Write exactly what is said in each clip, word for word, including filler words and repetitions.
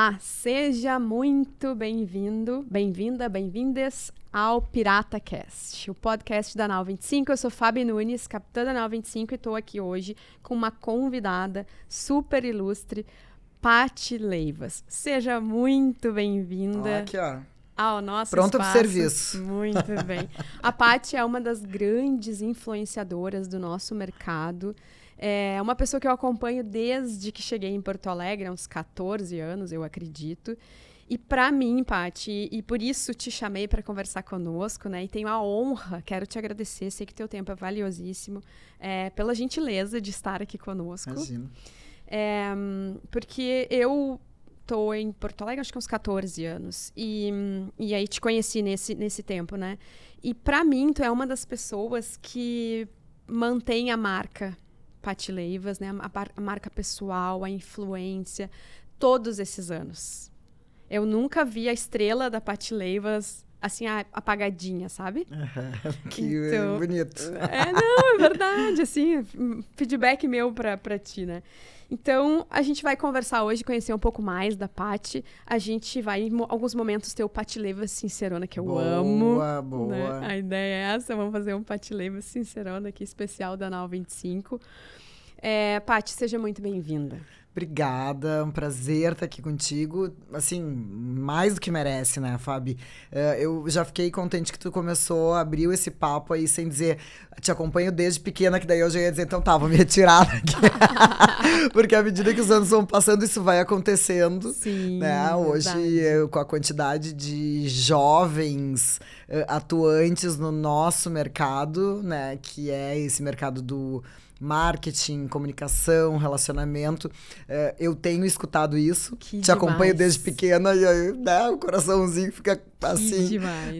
Olá, seja muito bem-vindo, bem-vinda, bem-vindas ao Pirata Cast, o podcast da Nau vinte e cinco. Eu sou Fábio Nunes, capitã da Nau vinte e cinco, e estou aqui hoje com uma convidada super ilustre, Paty Leivas. Seja muito bem-vinda. Aqui, ó. Ao nosso Pronta espaço. Pro serviço. Muito bem. A Paty é uma das grandes influenciadoras do nosso mercado. É uma pessoa que eu acompanho desde que cheguei em Porto Alegre, há uns catorze anos, eu acredito. E para mim, Paty, e por isso te chamei para conversar conosco, né? E tenho a honra, quero te agradecer, sei que teu tempo é valiosíssimo, é, pela gentileza de estar aqui conosco. Imagina. É, porque eu tô em Porto Alegre, acho que uns catorze anos. E, e aí te conheci nesse, nesse tempo, né? E para mim, tu é uma das pessoas que mantém a marca Paty Leivas, né? A, a marca pessoal, a influência, todos esses anos. Eu nunca vi a estrela da Paty Leivas assim, apagadinha, sabe? Uhum, que então, bonito. É, não, é verdade, assim, feedback meu pra, pra ti, né? Então, a gente vai conversar hoje, conhecer um pouco mais da Paty. A gente vai, em alguns momentos, ter o Paty Leivas Sincerona, que eu boa, amo. Boa, boa. Né? A ideia é essa, vamos fazer um Paty Leivas Sincerona aqui, especial da Nau vinte e cinco. É, Paty, seja muito bem-vinda. Obrigada, um prazer estar aqui contigo. Assim, mais do que merece, né, Fábio? Uh, eu já fiquei contente que tu começou, abriu esse papo aí sem dizer, te acompanho desde pequena, que daí eu já ia dizer, então tá, vou me retirar daqui. Porque à medida que os anos vão passando, isso vai acontecendo. Sim, né? Hoje, eu, com a quantidade de jovens uh, atuantes no nosso mercado, né, que é esse mercado do marketing, comunicação, relacionamento. Uh, eu tenho escutado isso. Que Te demais. Acompanho desde pequena e aí, né, o coraçãozinho fica assim. Que demais.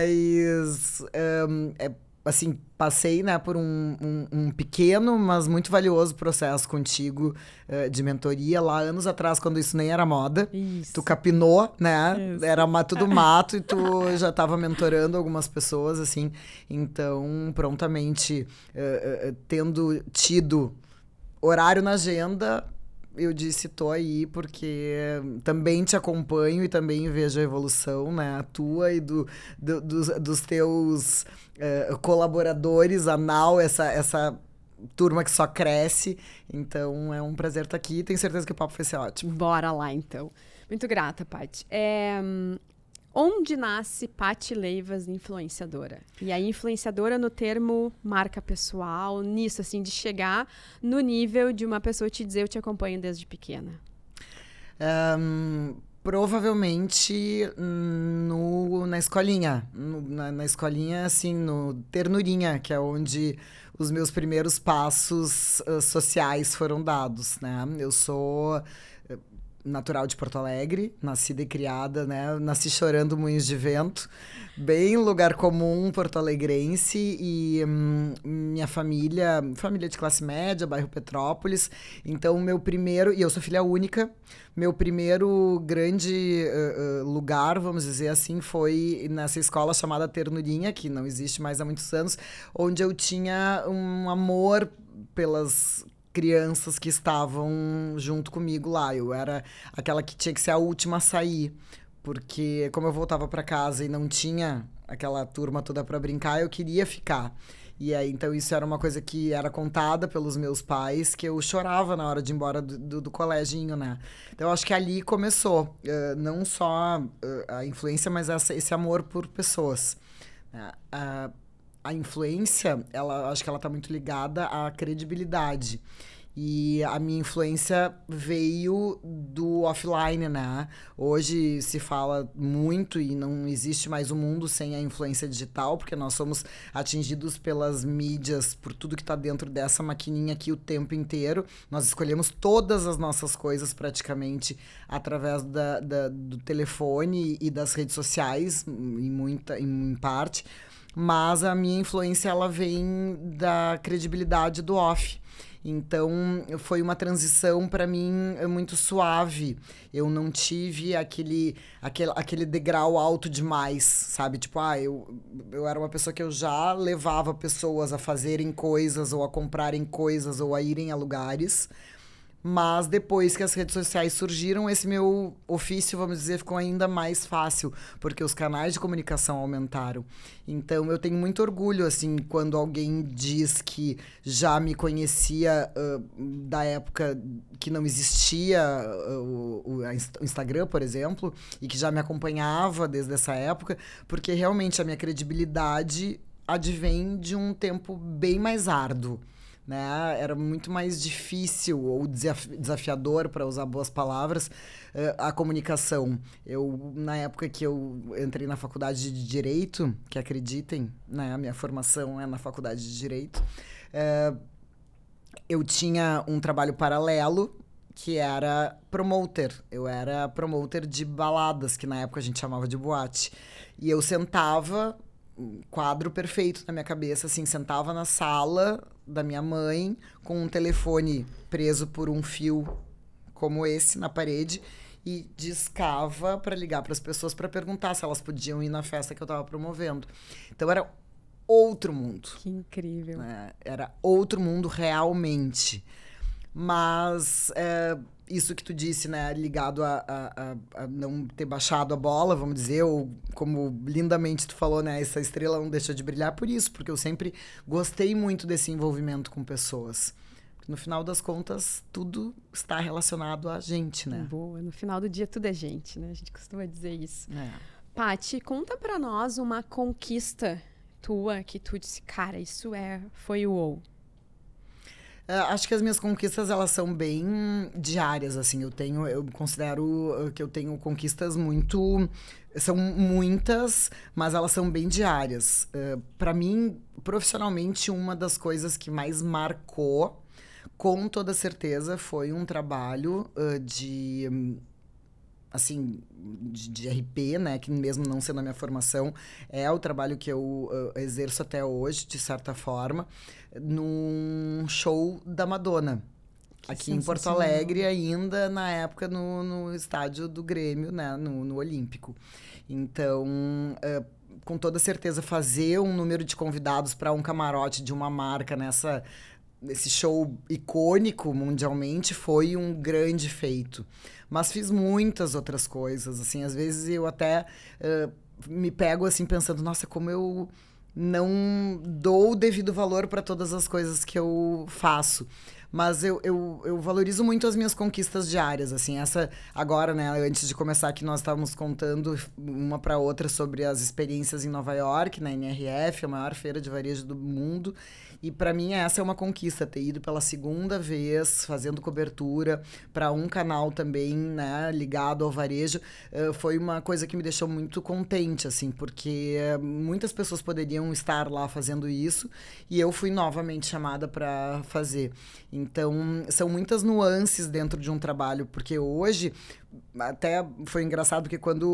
Mas, um, é, assim, passei, né, por um, um, um pequeno, mas muito valioso processo contigo uh, de mentoria lá anos atrás, quando isso nem era moda. Isso. Tu capinou, né? Isso. Era tudo mato e tu já estava mentorando algumas pessoas, assim. Então, prontamente, uh, uh, tendo tido horário na agenda, eu disse, tô aí, porque também te acompanho e também vejo a evolução, né? A tua e do, do, dos, dos teus uh, colaboradores, a Nau, essa, essa turma que só cresce. Então, é um prazer estar aqui. Tenho certeza que o papo vai ser ótimo. Bora lá, então. Muito grata, Paty. É... Onde nasce Paty Leivas influenciadora? E aí, influenciadora no termo marca pessoal, nisso, assim, de chegar no nível de uma pessoa te dizer, eu te acompanho desde pequena. Um, provavelmente no, na escolinha. No, na, na escolinha, assim, no Ternurinha, que é onde os meus primeiros passos uh, sociais foram dados, né? Eu sou natural de Porto Alegre, nascida e criada, né? Nasci chorando moinhos de vento, bem lugar comum porto-alegrense, e hum, minha família, família de classe média, bairro Petrópolis. Então, meu primeiro, e eu sou filha única, meu primeiro grande uh, uh, lugar, vamos dizer assim, foi nessa escola chamada Ternurinha, que não existe mais há muitos anos, onde eu tinha um amor pelas crianças que estavam junto comigo lá. Eu era aquela que tinha que ser a última a sair, porque como eu voltava para casa e não tinha aquela turma toda para brincar, eu queria ficar. E aí, então, isso era uma coisa que era contada pelos meus pais, que eu chorava na hora de ir embora do, do, do coleginho, né? Então, eu acho que ali começou, uh, não só uh, a influência, mas essa, esse amor por pessoas. Uh, uh, A influência, ela, acho que ela está muito ligada à credibilidade. E a minha influência veio do offline, né? Hoje se fala muito e não existe mais um mundo sem a influência digital, porque nós somos atingidos pelas mídias, por tudo que está dentro dessa maquininha aqui o tempo inteiro. Nós escolhemos todas as nossas coisas praticamente através da, da, do telefone e das redes sociais, em, muita, em parte. Mas a minha influência, ela vem da credibilidade do off. Então, foi uma transição para mim muito suave. Eu não tive aquele, aquele, aquele degrau alto demais, sabe? Tipo, ah, eu, eu era uma pessoa que eu já levava pessoas a fazerem coisas, ou a comprarem coisas, ou a irem a lugares. Mas depois que as redes sociais surgiram, esse meu ofício, vamos dizer, ficou ainda mais fácil, porque os canais de comunicação aumentaram. Então, eu tenho muito orgulho, assim, quando alguém diz que já me conhecia uh, da época que não existia uh, o, o Instagram, por exemplo, e que já me acompanhava desde essa época, porque realmente a minha credibilidade advém de um tempo bem mais árduo. Né? Era muito mais difícil ou desafiador, para usar boas palavras, a comunicação. Eu, na época que eu entrei na faculdade de Direito, que acreditem, né? A minha formação é na faculdade de Direito, eu tinha um trabalho paralelo que era promoter. Eu era promoter de baladas, que na época a gente chamava de boate. E eu sentava... um quadro perfeito na minha cabeça, assim, sentava na sala da minha mãe com um telefone preso por um fio como esse na parede e discava para ligar para as pessoas para perguntar se elas podiam ir na festa que eu estava promovendo. Então era outro mundo. Que incrível. Né? Era outro mundo realmente. Mas é, isso que tu disse, né, ligado a, a, a não ter baixado a bola, vamos dizer, ou como lindamente tu falou, né, essa estrela não deixou de brilhar por isso, porque eu sempre gostei muito desse envolvimento com pessoas. No final das contas, tudo está relacionado a gente, né? Boa, no final do dia tudo é gente, né? A gente costuma dizer isso. É. Paty, conta pra nós uma conquista tua que tu disse, cara, isso é, foi o ou. Uh, acho que as minhas conquistas, elas são bem diárias, assim. Eu tenho, eu considero uh, que eu tenho conquistas muito... São muitas, mas elas são bem diárias. Uh, para mim, profissionalmente, uma das coisas que mais marcou, com toda certeza, foi um trabalho uh, de... Um, assim, de, de R P, né, que mesmo não sendo a minha formação, é o trabalho que eu uh, exerço até hoje, de certa forma, num show da Madonna. Que aqui em Porto Alegre, ainda na época no, no estádio do Grêmio, né, no, no Olímpico. Então, uh, com toda certeza, fazer um número de convidados para um camarote de uma marca nessa... Esse show icônico mundialmente foi um grande feito. Mas fiz muitas outras coisas, assim, às vezes eu até uh, me pego assim pensando, nossa, como eu não dou o devido valor para todas as coisas que eu faço. Mas eu, eu, eu valorizo muito as minhas conquistas diárias, assim, essa agora, né, antes de começar aqui, nós estávamos contando uma para outra sobre as experiências em Nova York, na N R F, a maior feira de varejo do mundo, e para mim essa é uma conquista, ter ido pela segunda vez, fazendo cobertura para um canal também, né, ligado ao varejo, uh, foi uma coisa que me deixou muito contente, assim, porque uh, muitas pessoas poderiam estar lá fazendo isso, e eu fui novamente chamada para fazer. Então, são muitas nuances dentro de um trabalho, porque hoje, até foi engraçado, porque quando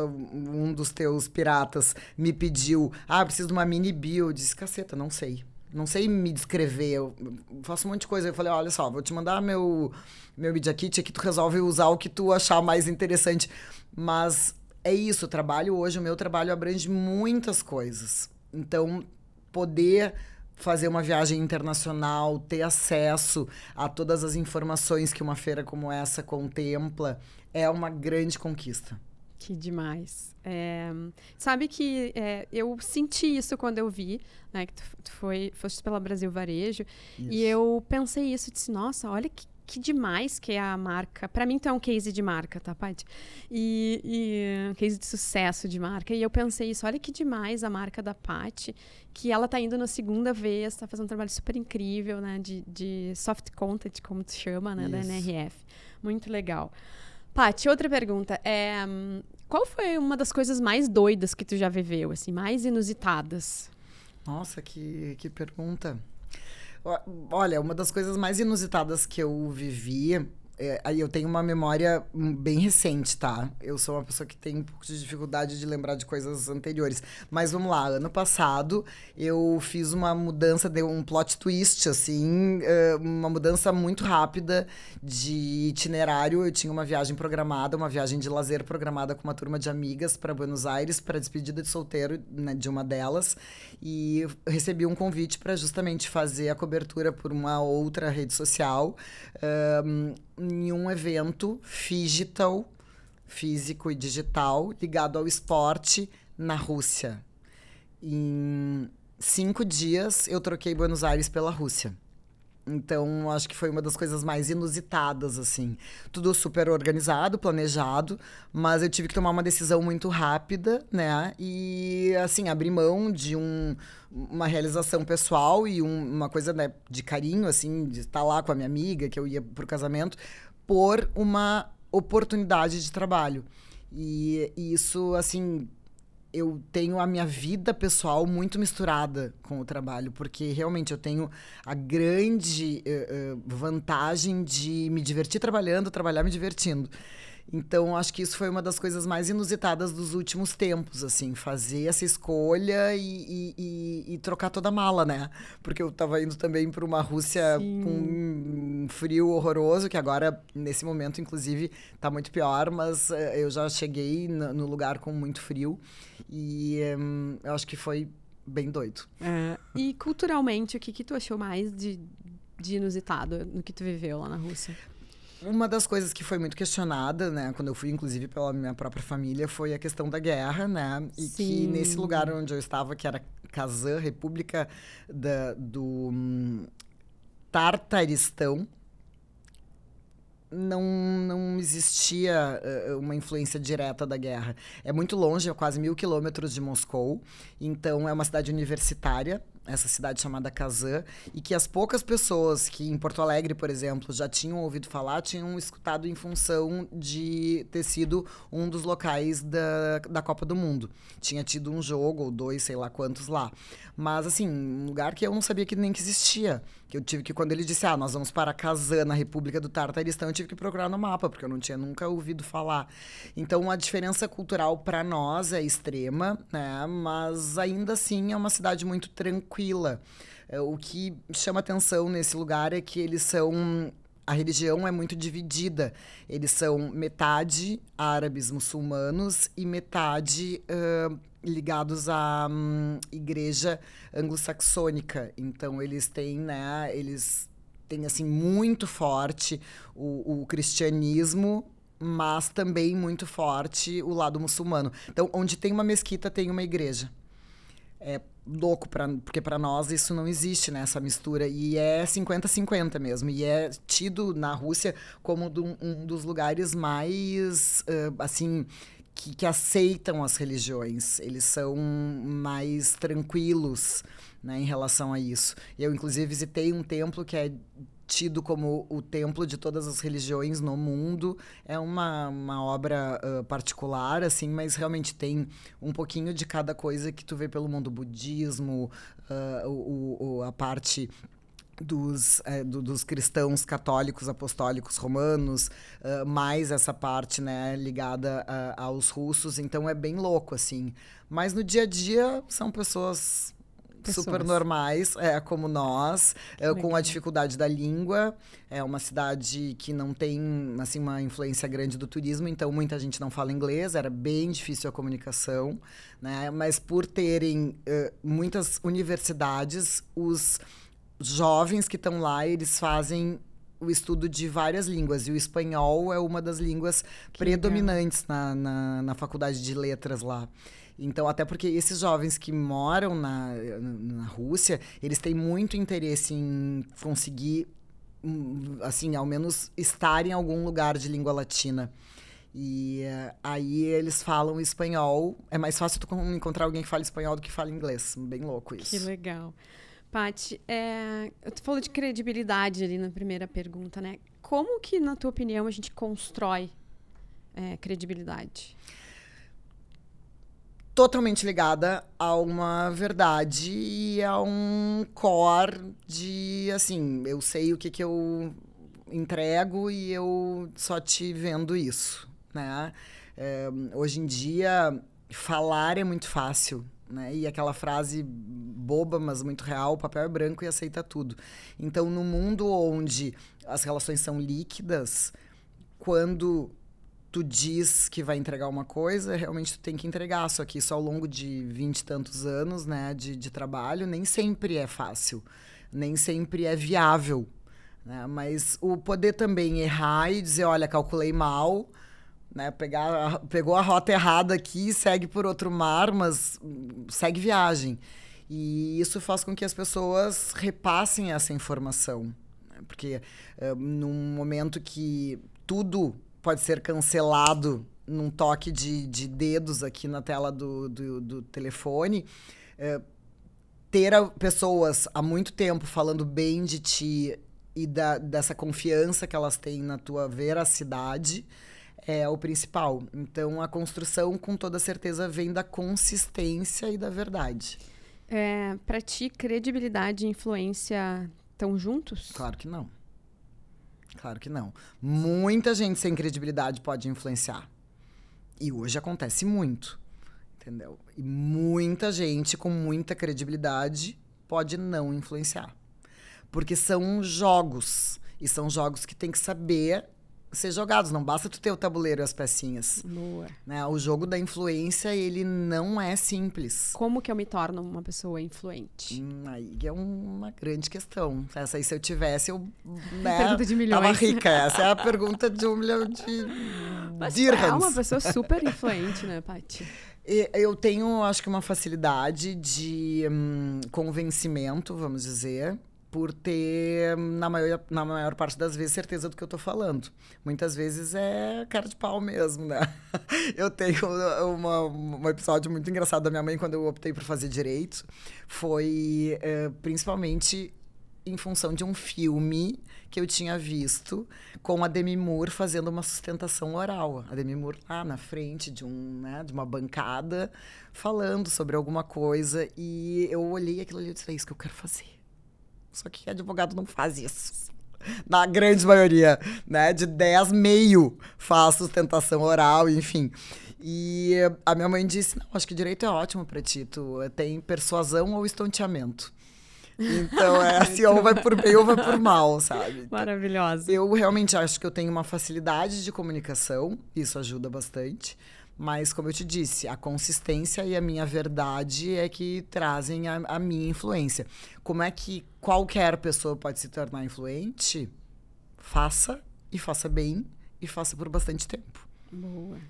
um dos teus piratas me pediu, ah, preciso de uma mini bio, eu disse, caceta, não sei. Não sei me descrever, eu faço um monte de coisa. Eu falei, olha só, vou te mandar meu, meu Media Kit, aqui tu resolve usar o que tu achar mais interessante. Mas é isso, o trabalho hoje, o meu trabalho abrange muitas coisas. Então, poder... fazer uma viagem internacional, ter acesso a todas as informações que uma feira como essa contempla, é uma grande conquista. Que demais. É, sabe que é, eu senti isso quando eu vi, né, que tu, tu foi, foste pela Brasil Varejo, isso. E eu pensei isso, disse, nossa, olha que, que demais que é a marca. Para mim, tu é um case de marca, tá, Paty? E, e um case de sucesso de marca. E eu pensei isso, olha que demais a marca da Paty, que ela tá indo na segunda vez, tá fazendo um trabalho super incrível, né, de, de soft content, como tu chama, né, isso. Da N R F. Muito legal. Paty, outra pergunta. É, qual foi uma das coisas mais doidas que tu já viveu, assim, mais inusitadas? Nossa, que, que pergunta. Olha, uma das coisas mais inusitadas que eu vivi É, aí eu tenho uma memória bem recente, tá? Eu sou uma pessoa que tem um pouco de dificuldade de lembrar de coisas anteriores. Mas vamos lá, ano passado eu fiz uma mudança, deu um plot twist, assim, eh, uma mudança muito rápida de itinerário. Eu tinha uma viagem programada, uma viagem de lazer programada com uma turma de amigas para Buenos Aires, para despedida de solteiro, né, de uma delas. E eu recebi um convite para justamente fazer a cobertura por uma outra rede social. Um, em um evento digital, físico e digital, ligado ao esporte na Rússia. Em cinco dias, eu troquei Buenos Aires pela Rússia. Então, acho que foi uma das coisas mais inusitadas, assim. Tudo super organizado, planejado, mas eu tive que tomar uma decisão muito rápida, né? E, assim, abrir mão de um, uma realização pessoal e um, uma coisa, né, de carinho, assim, de estar lá com a minha amiga, que eu ia pro casamento, por uma oportunidade de trabalho. E, e isso, assim, eu tenho a minha vida pessoal muito misturada com o trabalho, porque realmente eu tenho a grande uh, uh, vantagem de me divertir trabalhando, trabalhar me divertindo. Então, acho que isso foi uma das coisas mais inusitadas dos últimos tempos, assim, fazer essa escolha e, e, e, e trocar toda a mala, né? Porque eu tava indo também para uma Rússia Sim. com um frio horroroso, que agora, nesse momento, inclusive, tá muito pior, mas uh, eu já cheguei no, no lugar com muito frio e um, eu acho que foi bem doido. É. E culturalmente, o que, que tu achou mais de, de inusitado no que tu viveu lá na Rússia? Uma das coisas que foi muito questionada, né, quando eu fui, inclusive, pela minha própria família, foi a questão da guerra, né? E Sim. que nesse lugar onde eu estava, que era Kazan, República da, do hum, Tartaristão, não, não existia uh, uma influência direta da guerra. É muito longe, é quase mil quilômetros de Moscou, então é uma cidade universitária, essa cidade chamada Kazan, e que as poucas pessoas que em Porto Alegre, por exemplo, já tinham ouvido falar, tinham escutado em função de ter sido um dos locais da, da Copa do Mundo. Tinha tido um jogo ou dois, sei lá quantos lá. Mas, assim, um lugar que eu não sabia que nem que existia. Que eu tive que, quando ele disse, ah, nós vamos para Kazan, na República do Tartaristão, eu tive que procurar no mapa, porque eu não tinha nunca ouvido falar. Então, a diferença cultural para nós é extrema, né? Mas, ainda assim, é uma cidade muito tranquila. O que chama atenção nesse lugar é que eles são... A religião é muito dividida. Eles são metade árabes muçulmanos e metade uh, ligados à um, igreja anglo-saxônica. Então, eles têm, né, eles têm, assim, muito forte o, o cristianismo, mas também muito forte o lado muçulmano. Então, onde tem uma mesquita, tem uma igreja. É louco, pra, porque para nós isso não existe, né, essa mistura. E é cinquenta a cinquenta mesmo. E é tido na Rússia como do, um dos lugares mais, uh, assim, que, que aceitam as religiões. Eles são mais tranquilos, né, em relação a isso. Eu, inclusive, visitei um templo que é tido como o templo de todas as religiões no mundo. É uma, uma obra uh, particular, assim, mas realmente tem um pouquinho de cada coisa que tu vê pelo mundo. O budismo, uh, o, o, a parte dos, é, do, dos cristãos católicos, apostólicos, romanos, uh, mais essa parte, né, ligada uh, aos russos. Então é bem louco, assim. Mas no dia a dia são pessoas... Pessoas. Super normais, é, como nós, é, com a dificuldade da língua. É uma cidade que não tem, assim, uma influência grande do turismo, então muita gente não fala inglês, era bem difícil a comunicação, né? Mas por terem uh, muitas universidades, os jovens que estão lá, eles fazem o estudo de várias línguas, e o espanhol é uma das línguas que predominantes na, na, na faculdade de letras lá. Então, até porque esses jovens que moram na, na Rússia, eles têm muito interesse em conseguir, assim, ao menos estar em algum lugar de língua latina. E uh, aí eles falam espanhol. É mais fácil tu encontrar alguém que fala espanhol do que fala inglês. Bem louco isso. Que legal. Paty, é, tu falou de credibilidade ali na primeira pergunta, né? Como que, na tua opinião, a gente constrói é, credibilidade? Totalmente ligada a uma verdade e a um core de, assim, eu sei o que que eu entrego e eu só te vendo isso, né? É, hoje em dia, falar é muito fácil, né? E aquela frase boba, mas muito real, o papel é branco e aceita tudo. Então, no mundo onde as relações são líquidas, quando tu diz que vai entregar uma coisa, realmente tu tem que entregar. Só que isso ao longo de vinte e tantos anos, né, de, de trabalho, nem sempre é fácil, nem sempre é viável, né? Mas o poder também errar e dizer, olha, calculei mal, né? Pegar, pegou a rota errada aqui, segue por outro mar, mas segue viagem. E isso faz com que as pessoas repassem essa informação, né? Porque uh, num momento que tudo pode ser cancelado num toque de, de dedos aqui na tela do, do, do telefone, uh, ter a, pessoas há muito tempo falando bem de ti e da, dessa confiança que elas têm na tua veracidade é o principal. Então, a construção, com toda certeza, vem da consistência e da verdade. É, para ti, credibilidade e influência estão juntos? Claro que não. Claro que não. Muita gente sem credibilidade pode influenciar. E hoje acontece muito, entendeu? E muita gente com muita credibilidade pode não influenciar. Porque são jogos. E são jogos que tem que saber ser jogados. Não basta tu ter o tabuleiro e as pecinhas. Boa. Né? O jogo da influência, ele não é simples. Como que eu me torno uma pessoa influente? Hum, aí é uma grande questão. Essa aí, se eu tivesse, eu né, Pergunta de milhões. tava rica. Essa é a pergunta de um milhão de Mas dirhams. é uma pessoa super influente, né, Paty? Eu tenho, acho que, uma facilidade de hum, convencimento, vamos dizer, por ter, na maior, na maior parte das vezes, certeza do que eu tô falando. Muitas vezes é cara de pau mesmo, né? Eu tenho uma, um episódio muito engraçado da minha mãe quando eu optei por fazer direito. Foi é, principalmente em função de um filme que eu tinha visto com a Demi Moore fazendo uma sustentação oral. A Demi Moore lá na frente de, um, né, de uma bancada falando sobre alguma coisa. E eu olhei aquilo ali e disse, é isso que eu quero fazer. Só que advogado não faz isso. Na grande maioria, né? De dez, meio faz sustentação oral, enfim. E a minha mãe disse, não, acho que direito é ótimo pra ti. Tu tem persuasão ou estonteamento. Então, é assim, ou vai por bem ou vai por mal, sabe? Maravilhosa. Eu realmente acho que eu tenho uma facilidade de comunicação. Isso ajuda bastante. Mas, como eu te disse, a consistência e a minha verdade é que trazem a, a minha influência. Como é que qualquer pessoa pode se tornar influente? Faça, e faça bem, e faça por bastante tempo. Boa.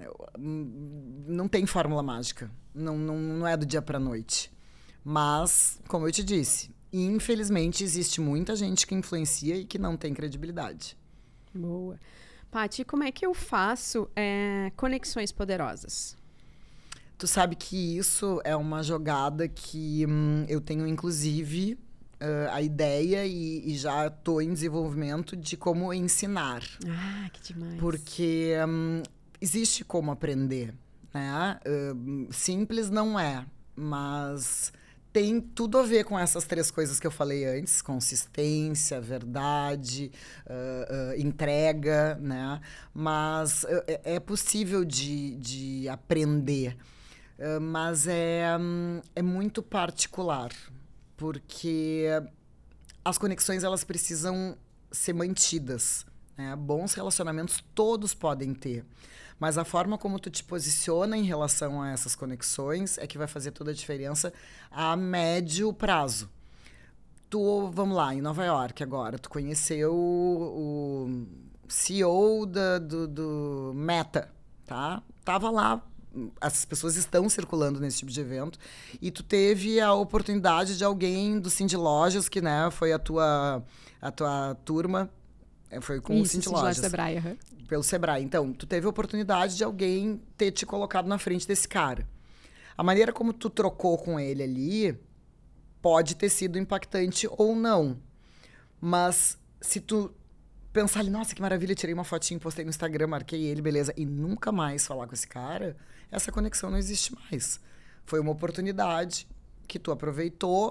Não tem fórmula mágica. Não, não, não é do dia para a noite. Mas, como eu te disse, infelizmente existe muita gente que influencia e que não tem credibilidade. Boa. Paty, como é que eu faço é, conexões poderosas? Tu sabe que isso é uma jogada que hum, eu tenho, inclusive, uh, a ideia e, e já estou em desenvolvimento de como ensinar. Ah, que demais. Porque hum, existe como aprender, né? Uh, simples não é, mas tem tudo a ver com essas três coisas que eu falei antes: consistência, verdade, uh, uh, entrega, né? Mas uh, é possível de, de aprender, uh, mas é, um, é muito particular, porque as conexões elas precisam ser mantidas, né? Bons relacionamentos todos podem ter. Mas a forma como tu te posiciona em relação a essas conexões é que vai fazer toda a diferença a médio prazo. Tu, vamos lá, em Nova York agora, tu conheceu o, o C E O da, do, do Meta, tá? Tava lá, essas pessoas estão circulando nesse tipo de evento, e tu teve a oportunidade de alguém do Cindy Lojas, que, né, foi a tua, a tua turma, foi com Isso, o Cindy Cindy Lojas Lojas. Sebrae, uhum. Pelo Sebrae. Então, tu teve a oportunidade de alguém ter te colocado na frente desse cara. A maneira como tu trocou com ele ali pode ter sido impactante ou não. Mas se tu pensar ali, nossa, que maravilha, tirei uma fotinha, postei no Instagram, marquei ele, beleza, e nunca mais falar com esse cara, essa conexão não existe mais. Foi uma oportunidade que tu aproveitou,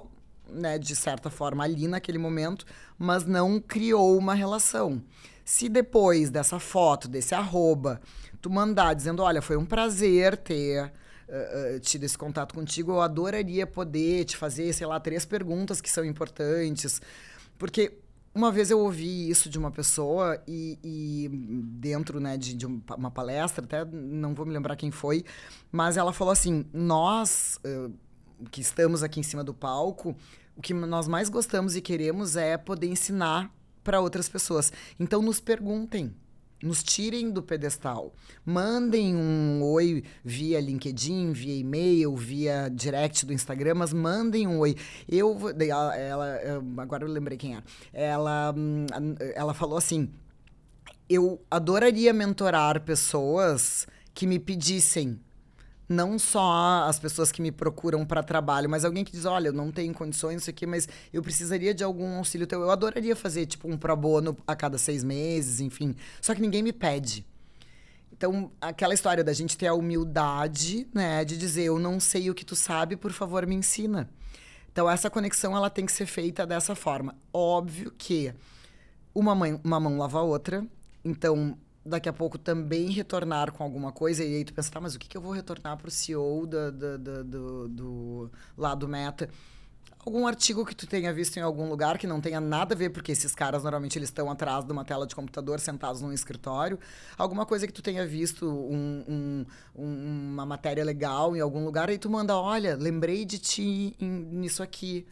né, de certa forma, ali naquele momento, mas não criou uma relação. Se depois dessa foto, desse arroba, tu mandar dizendo, olha, foi um prazer ter uh, uh, tido esse contato contigo, eu adoraria poder te fazer, sei lá, três perguntas que são importantes. Porque uma vez eu ouvi isso de uma pessoa e, e dentro, né, de, de uma palestra, até não vou me lembrar quem foi, mas ela falou assim, nós uh, que estamos aqui em cima do palco, o que nós mais gostamos e queremos é poder ensinar para outras pessoas. Então nos perguntem, nos tirem do pedestal, mandem um oi via LinkedIn, via e-mail, via direct do Instagram, mas mandem um oi. Eu, ela, ela agora eu lembrei quem era. Ela, ela falou assim, eu adoraria mentorar pessoas que me pedissem, não só as pessoas que me procuram para trabalho, mas alguém que diz, olha, eu não tenho condições, isso aqui, mas eu precisaria de algum auxílio teu. Eu adoraria fazer, tipo, um pro bono a cada seis meses, enfim. Só que ninguém me pede. Então, aquela história da gente ter a humildade, né, de dizer, eu não sei o que tu sabe, por favor, me ensina. Então, essa conexão, ela tem que ser feita dessa forma. Óbvio que uma, mãe, uma mão lava a outra, então daqui a pouco também retornar com alguma coisa, e aí tu pensa, tá, mas o que, que eu vou retornar pro C E O da, da, da, do, do lado Meta? Algum artigo que tu tenha visto em algum lugar que não tenha nada a ver, porque esses caras normalmente eles estão atrás de uma tela de computador, sentados num escritório. Alguma coisa que tu tenha visto, um, um, uma matéria legal em algum lugar, aí tu manda, olha, lembrei de ti em, nisso aqui.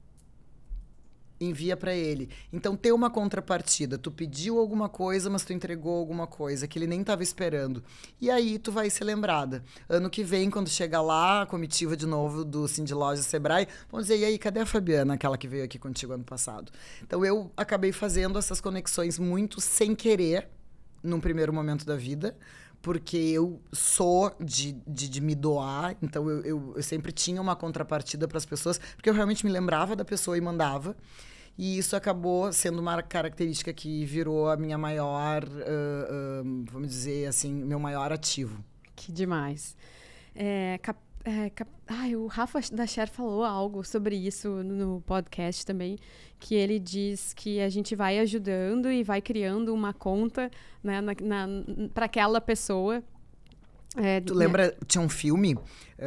Envia para ele. Então, ter uma contrapartida. Tu pediu alguma coisa, mas tu entregou alguma coisa que ele nem estava esperando. E aí, tu vai ser lembrada. Ano que vem, quando chegar lá, a comitiva de novo do Cindy Lojas Sebrae, vamos dizer, e aí, cadê a Fabiana, aquela que veio aqui contigo ano passado? Então, eu acabei fazendo essas conexões muito sem querer, num primeiro momento da vida, porque eu sou de, de, de me doar, então eu, eu, eu sempre tinha uma contrapartida para as pessoas, porque eu realmente me lembrava da pessoa e mandava. E isso acabou sendo uma característica que virou a minha maior, uh, uh, vamos dizer assim, meu maior ativo. Que demais. É, cap, é, cap, ai, o Rafa da Cher falou algo sobre isso no podcast também, que ele diz que a gente vai ajudando e vai criando uma conta, né, na, na, para aquela pessoa. É, tu lembra, né? Tinha um filme,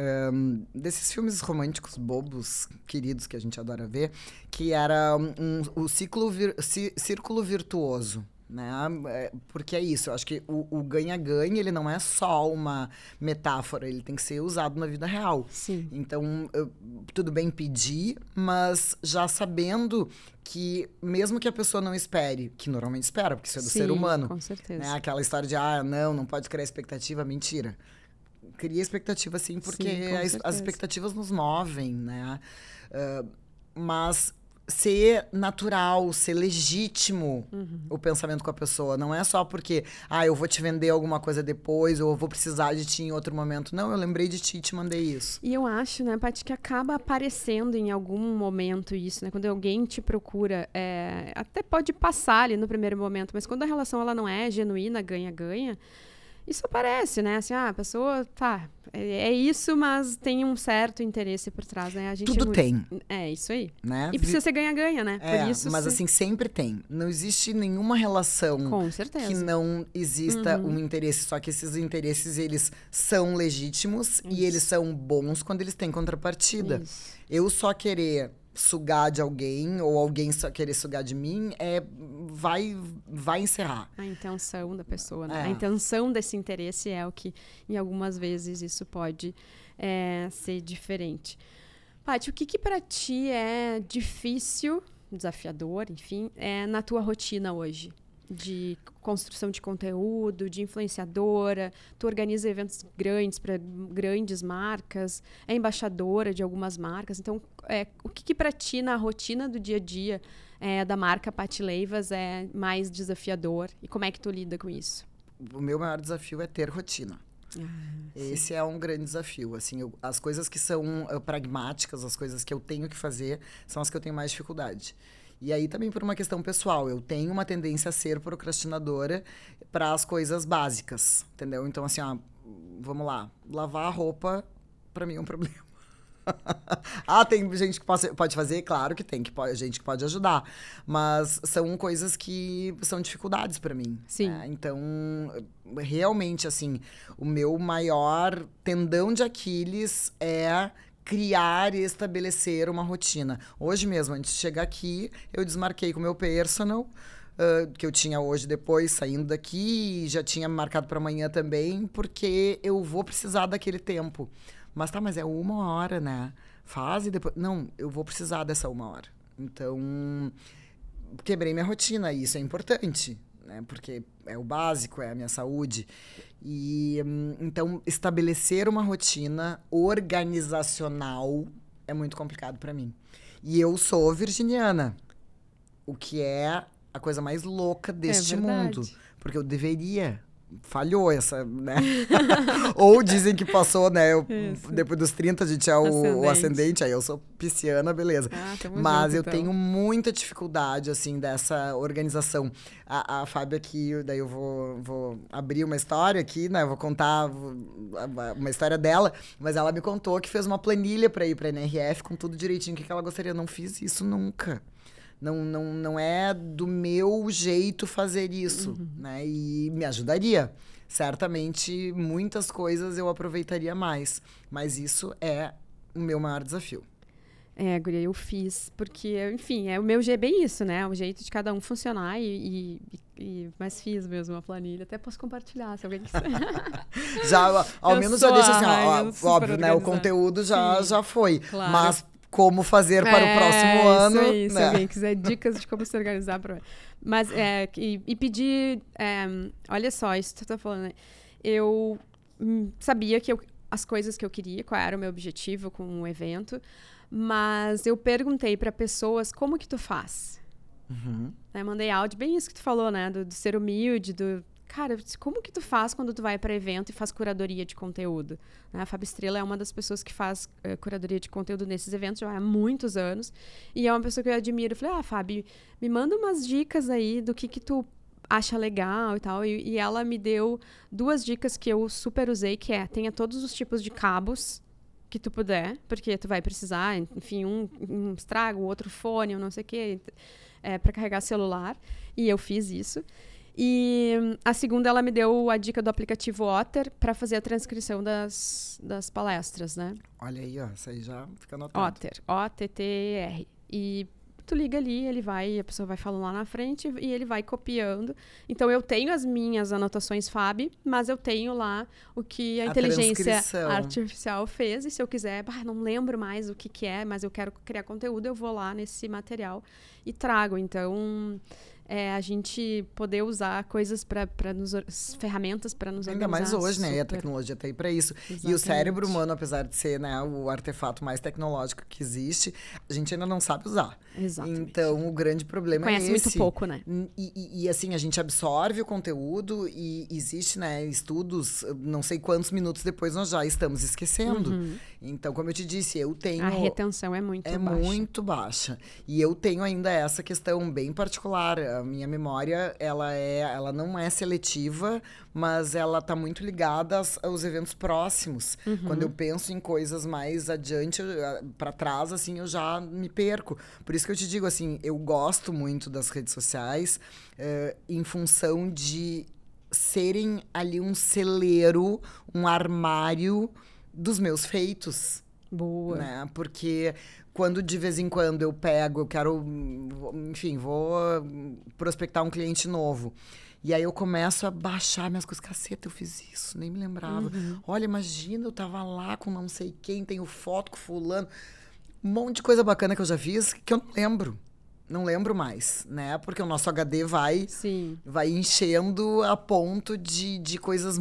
um, desses filmes românticos bobos, queridos, que a gente adora ver, que era um, um, o ciclo vir, c, Círculo Virtuoso. Né? Porque é isso, eu acho que o ganha-ganha, ele não é só uma metáfora, ele tem que ser usado na vida real. Sim. Então, eu, tudo bem pedir, mas já sabendo que, mesmo que a pessoa não espere, que normalmente espera, porque isso é do Sim, ser humano. Com certeza. Né? Aquela história de, ah, não, não pode criar expectativa, mentira. Cria expectativa sim, porque sim, as, as expectativas nos movem, né? Uh, mas ser natural, ser legítimo, uhum, o pensamento com a pessoa. Não é só porque, ah, eu vou te vender alguma coisa depois, ou eu vou precisar de ti em outro momento. Não, eu lembrei de ti e te mandei isso. E eu acho, né, Paty, que acaba aparecendo em algum momento isso, né? Quando alguém te procura, é, até pode passar ali no primeiro momento, mas quando a relação ela não é genuína, ganha-ganha, isso aparece, né? Assim, ah, a pessoa, tá, é, é isso, mas tem um certo interesse por trás, né? A gente Tudo é, tem. É, isso aí. Né? E precisa ser ganha-ganha, né? É, por isso mas se... assim, sempre tem. Não existe nenhuma relação Com certeza. que não exista uhum. um interesse. Só que esses interesses, eles são legítimos isso. E eles são bons quando eles têm contrapartida. Isso. Eu só querer sugar de alguém ou alguém só querer sugar de mim é vai vai encerrar. A intenção da pessoa, né? É. A intenção desse interesse é o que, em algumas vezes, isso pode é, ser diferente. Paty, o que, que para ti é difícil, desafiador, enfim, é na tua rotina hoje? De construção de conteúdo, de influenciadora, tu organiza eventos grandes para grandes marcas, é embaixadora de algumas marcas. Então, é, o que, que para ti, na rotina do dia a dia é, da marca Paty Leivas, é mais desafiador? E como é que tu lida com isso? O meu maior desafio é ter rotina. Ah, Esse é um grande desafio. Assim, eu, as coisas que são uh, pragmáticas, as coisas que eu tenho que fazer, são as que eu tenho mais dificuldade. E aí também por uma questão pessoal, eu tenho uma tendência a ser procrastinadora para as coisas básicas, entendeu? Então assim, ó, vamos lá, lavar a roupa para mim é um problema. Ah, tem gente que pode fazer? Claro que tem, que pode, gente que pode ajudar. Mas são coisas que são dificuldades para mim. Sim. Né? Então, realmente, assim, o meu maior tendão de Aquiles é criar e estabelecer uma rotina. Hoje mesmo, antes de chegar aqui, eu desmarquei com o meu personal, uh, que eu tinha hoje depois, saindo daqui, e já tinha marcado para amanhã também, porque eu vou precisar daquele tempo. Mas tá, mas é uma hora, né? Faz e depois... Não, eu vou precisar dessa uma hora. Então, quebrei minha rotina, e isso é importante, né? Porque é o básico, é a minha saúde. E, então, estabelecer uma rotina organizacional é muito complicado para mim. E eu sou virginiana, o que é a coisa mais louca deste É mundo. Porque eu deveria... Falhou essa, né? Ou dizem que passou, né? Eu, depois dos trinta, a gente é o ascendente. o ascendente. Aí eu sou pisciana, beleza. Ah, Mas junto, eu então. tenho muita dificuldade, assim, dessa organização. A, a Fábio aqui, daí eu vou, vou abrir uma história aqui, né? Eu vou contar uma história dela. Mas ela me contou que fez uma planilha pra ir pra N R F com tudo direitinho, o que ela gostaria. Não fiz isso nunca. Não, não, não é do meu jeito fazer isso, uhum. né? E me ajudaria. Certamente, muitas coisas eu aproveitaria mais. Mas isso é o meu maior desafio. É, guria, eu fiz. Porque, enfim, é o meu jeito, bem isso, né? O jeito de cada um funcionar. E, e, e, mas fiz mesmo a planilha. Até posso compartilhar, se alguém quiser. Já, ao eu menos já deixa assim, ó, ó, óbvio, né? O organizada. conteúdo já, já foi. Claro. Mas... como fazer para é, o próximo ano. Isso aí, né? Se alguém quiser dicas de como se organizar. Pra... Mas, é, e, e pedir... É, olha só, isso que tu tá falando, né? Eu hum, sabia que eu, as coisas que eu queria, qual era o meu objetivo com o evento, mas eu perguntei para pessoas, como que tu faz? Uhum. Aí mandei áudio, bem isso que tu falou, né? Do, do ser humilde, do... Cara, como que tu faz quando tu vai para evento e faz curadoria de conteúdo? Né? A Fábio Estrela é uma das pessoas que faz uh, curadoria de conteúdo nesses eventos já há muitos anos. E é uma pessoa que eu admiro. Eu falei, ah, Fábio, me manda umas dicas aí do que que tu acha legal e tal. E, e ela me deu duas dicas que eu super usei, que é, tenha todos os tipos de cabos que tu puder, porque tu vai precisar, enfim, um, um estrago, o outro fone, ou não sei o quê, é, para carregar celular. E eu fiz isso. E a segunda, ela me deu a dica do aplicativo Otter para fazer a transcrição das, das palestras, né? Olha aí, ó, isso aí já fica anotado. Otter, O T T R. E tu liga ali, ele vai, a pessoa vai falando lá na frente e ele vai copiando. Então, eu tenho as minhas anotações F A B, mas eu tenho lá o que a, a inteligência artificial fez. E se eu quiser, bah, não lembro mais o que, que é, mas eu quero criar conteúdo, eu vou lá nesse material e trago. Então... É, a gente poder usar coisas para nos ferramentas para nos Ainda organizar. mais hoje, né? Super. E a tecnologia tá aí para isso. Exatamente. E o cérebro humano, apesar de ser, né, o artefato mais tecnológico que existe, a gente ainda não sabe usar. Exatamente. Então, o grande problema Conhece é esse. muito pouco, né? E, e, e, assim, a gente absorve o conteúdo e existe, né, estudos, não sei quantos minutos depois nós já estamos esquecendo. Uhum. Então, como eu te disse, eu tenho... A retenção é muito é baixa. É muito baixa. E eu tenho ainda essa questão bem particular. A minha memória, ela, é, ela não é seletiva, mas ela tá muito ligada aos, aos eventos próximos. Uhum. Quando eu penso em coisas mais adiante, para trás, assim, eu já me perco. Por isso que eu te digo, assim, eu gosto muito das redes sociais uh, em função de serem ali um celeiro, um armário dos meus feitos. Boa. Né? Porque quando de vez em quando eu pego, eu quero, enfim, vou prospectar um cliente novo. E aí eu começo a baixar minhas coisas. Caceta, eu fiz isso, nem me lembrava. Uhum. Olha, imagina, eu tava lá com não sei quem, tenho foto com fulano. Um monte de coisa bacana que eu já fiz que eu não lembro. Não lembro mais, né? Porque o nosso H D vai, Sim. vai enchendo a ponto de, de coisas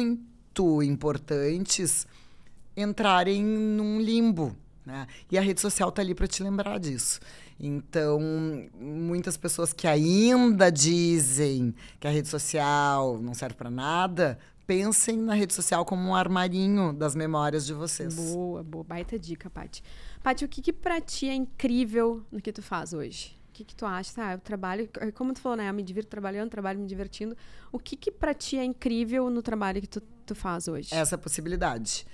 muito importantes entrarem num limbo, né? E a rede social tá ali para te lembrar disso. Então, muitas pessoas que ainda dizem que a rede social não serve para nada, pensem na rede social como um armarinho das memórias de vocês. Boa, boa. Baita dica, Paty. Paty, o que, que pra ti é incrível no que tu faz hoje? O que, que tu acha? Ah, eu trabalho, como tu falou, né? Eu me divirto trabalhando, trabalho me divertindo. O que, que pra ti é incrível no trabalho que tu, tu faz hoje? Essa possibilidade.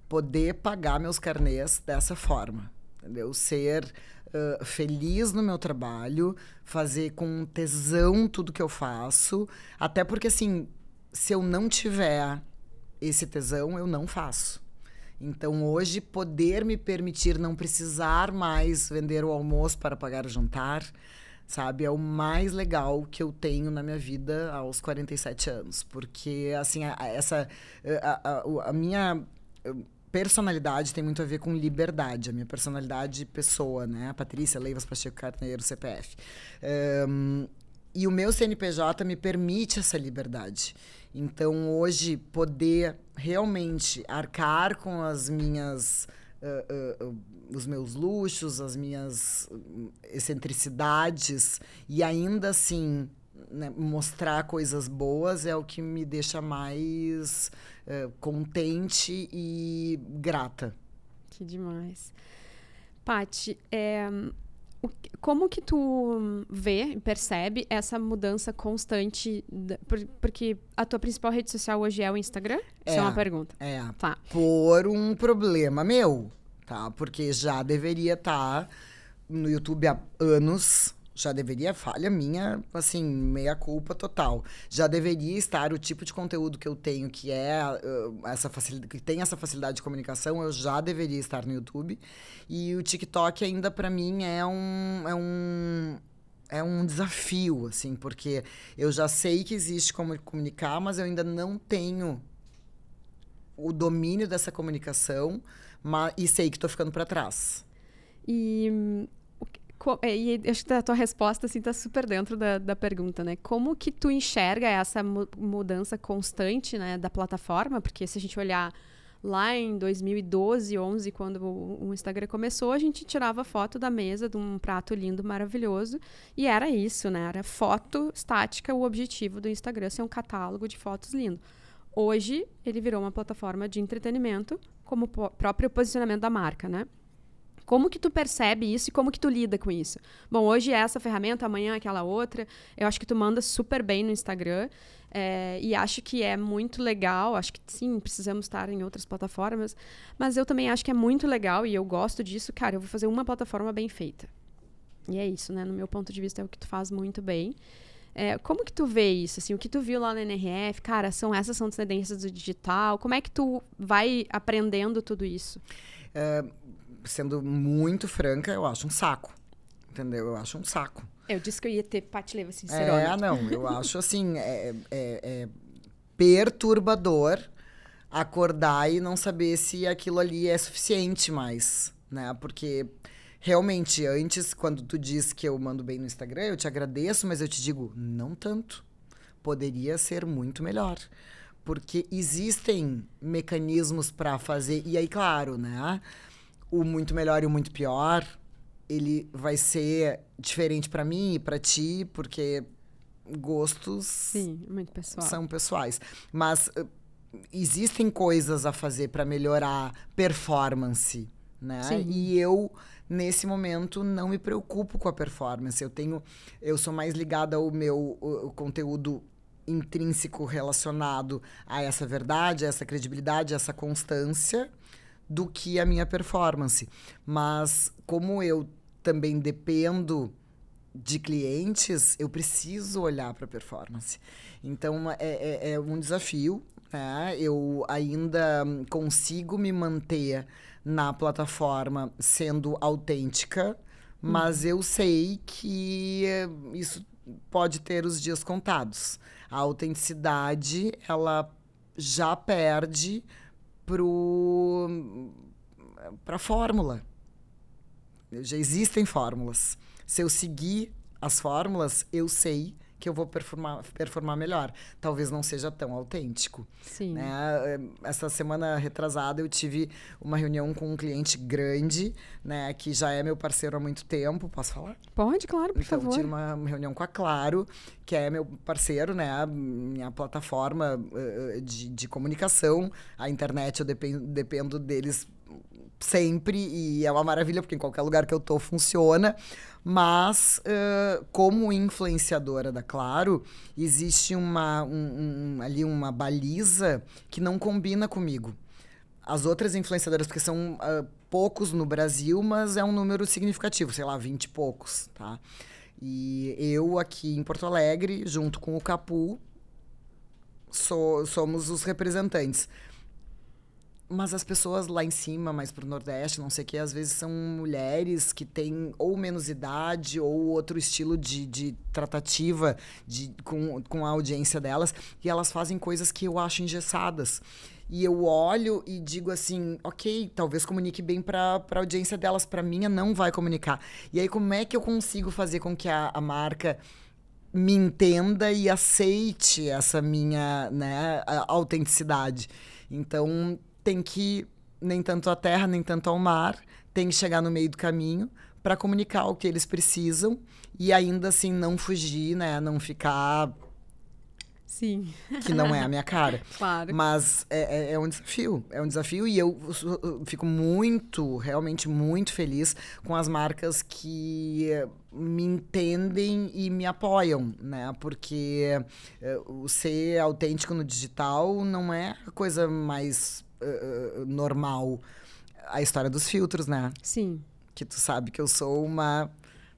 poder pagar meus carnês dessa forma, entendeu? Ser uh, feliz no meu trabalho, fazer com tesão tudo que eu faço, até porque, assim, se eu não tiver esse tesão, eu não faço. Então, hoje, poder me permitir não precisar mais vender o almoço para pagar o jantar, sabe? É o mais legal que eu tenho na minha vida aos quarenta e sete anos. Porque, assim, a, a essa, a, a, a minha personalidade tem muito a ver com liberdade. A minha personalidade pessoa, né? A Patrícia Leivas Pacheco Carneiro, C P F. Um, e o meu C N P J me permite essa liberdade. Então, hoje, poder realmente arcar com as minhas, uh, uh, uh, os meus luxos, as minhas excentricidades e ainda assim, né, mostrar coisas boas é o que me deixa mais uh, contente e grata. Que demais. Paty, é... como que tu vê e percebe essa mudança constante? Da, por, porque a tua principal rede social hoje é o Instagram? É, Isso é uma pergunta. É, tá. Por um problema meu, tá? Porque já deveria estar tá no YouTube há anos, já deveria, falha minha, assim, meia culpa total. Já deveria estar o tipo de conteúdo que eu tenho, que é uh, essa facilidade, que tem essa facilidade de comunicação, eu já deveria estar no YouTube. E o TikTok ainda para mim é um é um é um desafio, assim, porque eu já sei que existe como comunicar, mas eu ainda não tenho o domínio dessa comunicação, mas, e sei que estou ficando para trás. E E acho que a tua resposta assim, tá super dentro da, da pergunta, né? Como que tu enxerga essa mu- mudança constante, né, da plataforma? Porque se a gente olhar lá em dois mil e doze, onze, quando o, o Instagram começou, a gente tirava foto da mesa de um prato lindo, maravilhoso, e era isso, né? Era foto estática, o objetivo do Instagram ser um catálogo de fotos lindo. Hoje, ele virou uma plataforma de entretenimento, como o próprio posicionamento da marca, né? Como que tu percebe isso e como que tu lida com isso? Bom, hoje é essa ferramenta, amanhã é aquela outra. Eu acho que tu manda super bem no Instagram. É, e acho que é muito legal. Acho que sim, precisamos estar em outras plataformas. Mas eu também acho que é muito legal e eu gosto disso. Cara, eu vou fazer uma plataforma bem feita. E é isso, né? No meu ponto de vista, é o que tu faz muito bem. É, como que tu vê isso? Assim, o que tu viu lá na N R F? Cara, são, essas são tendências do digital. Como é que tu vai aprendendo tudo isso? É... Sendo muito franca, eu acho um saco. Entendeu? Eu acho um saco. Eu disse que eu ia ter Paty Leva sincerona. É, não. Eu acho, assim, é, é, é perturbador acordar e não saber se aquilo ali é suficiente mais, né? Porque, realmente, antes, quando tu diz que eu mando bem no Instagram, eu te agradeço, mas eu te digo, não tanto. Poderia ser muito melhor. Porque existem mecanismos para fazer... E aí, claro, né? O muito melhor e o muito pior, ele vai ser diferente para mim e para ti, porque gostos Sim, muito pessoal. São pessoais. Mas uh, existem coisas a fazer para melhorar performance, né? Sim. E eu, nesse momento, não me preocupo com a performance. Eu tenho, eu sou mais ligada ao meu o, o conteúdo intrínseco relacionado a essa verdade, a essa credibilidade, a essa constância, do que a minha performance. Mas, como eu também dependo de clientes, eu preciso olhar para a performance. Então, é, é, é um desafio, né? Eu ainda consigo me manter na plataforma sendo autêntica, mas uhum. eu sei que isso pode ter os dias contados. A autenticidade, ela já perde para a fórmula. Já existem fórmulas. Se eu seguir as fórmulas, eu sei que eu vou performar, performar melhor. Talvez não seja tão autêntico. Sim. Né? Essa semana retrasada eu tive uma reunião com um cliente grande, né, que já é meu parceiro há muito tempo. Posso falar? Pode, claro, por então, favor. Eu tive uma reunião com a Claro, que é meu parceiro, né, minha plataforma uh, de, de comunicação. A internet eu dependo, dependo deles sempre e é uma maravilha, porque em qualquer lugar que eu tô funciona. Mas, uh, como influenciadora da Claro, existe uma, um, um, ali uma baliza que não combina comigo. as outras influenciadoras, porque são uh, poucos no Brasil, mas é um número significativo, sei lá, vinte e poucos, tá? E eu aqui em Porto Alegre, junto com o Capu, sou, somos os representantes. Mas as pessoas lá em cima, mais pro Nordeste, não sei o que, às vezes são mulheres que têm ou menos idade ou outro estilo de, de tratativa de, com, com a audiência delas, e elas fazem coisas que eu acho engessadas. E eu olho e digo assim, ok, talvez comunique bem para a audiência delas, para minha não vai comunicar. E aí como é que eu consigo fazer com que a, a marca me entenda e aceite essa minha, né, autenticidade? Então tem que, nem tanto à terra, nem tanto ao mar, tem que chegar no meio do caminho para comunicar o que eles precisam e ainda assim não fugir, né? Não ficar... Sim. Que não é a minha cara. Claro. Mas é, é, é um desafio. É um desafio e eu, eu fico muito, realmente muito feliz com as marcas que me entendem e me apoiam, né? Porque uh, o ser autêntico no digital não é a coisa mais uh, normal. A história dos filtros, né? Sim. Que tu sabe que eu sou uma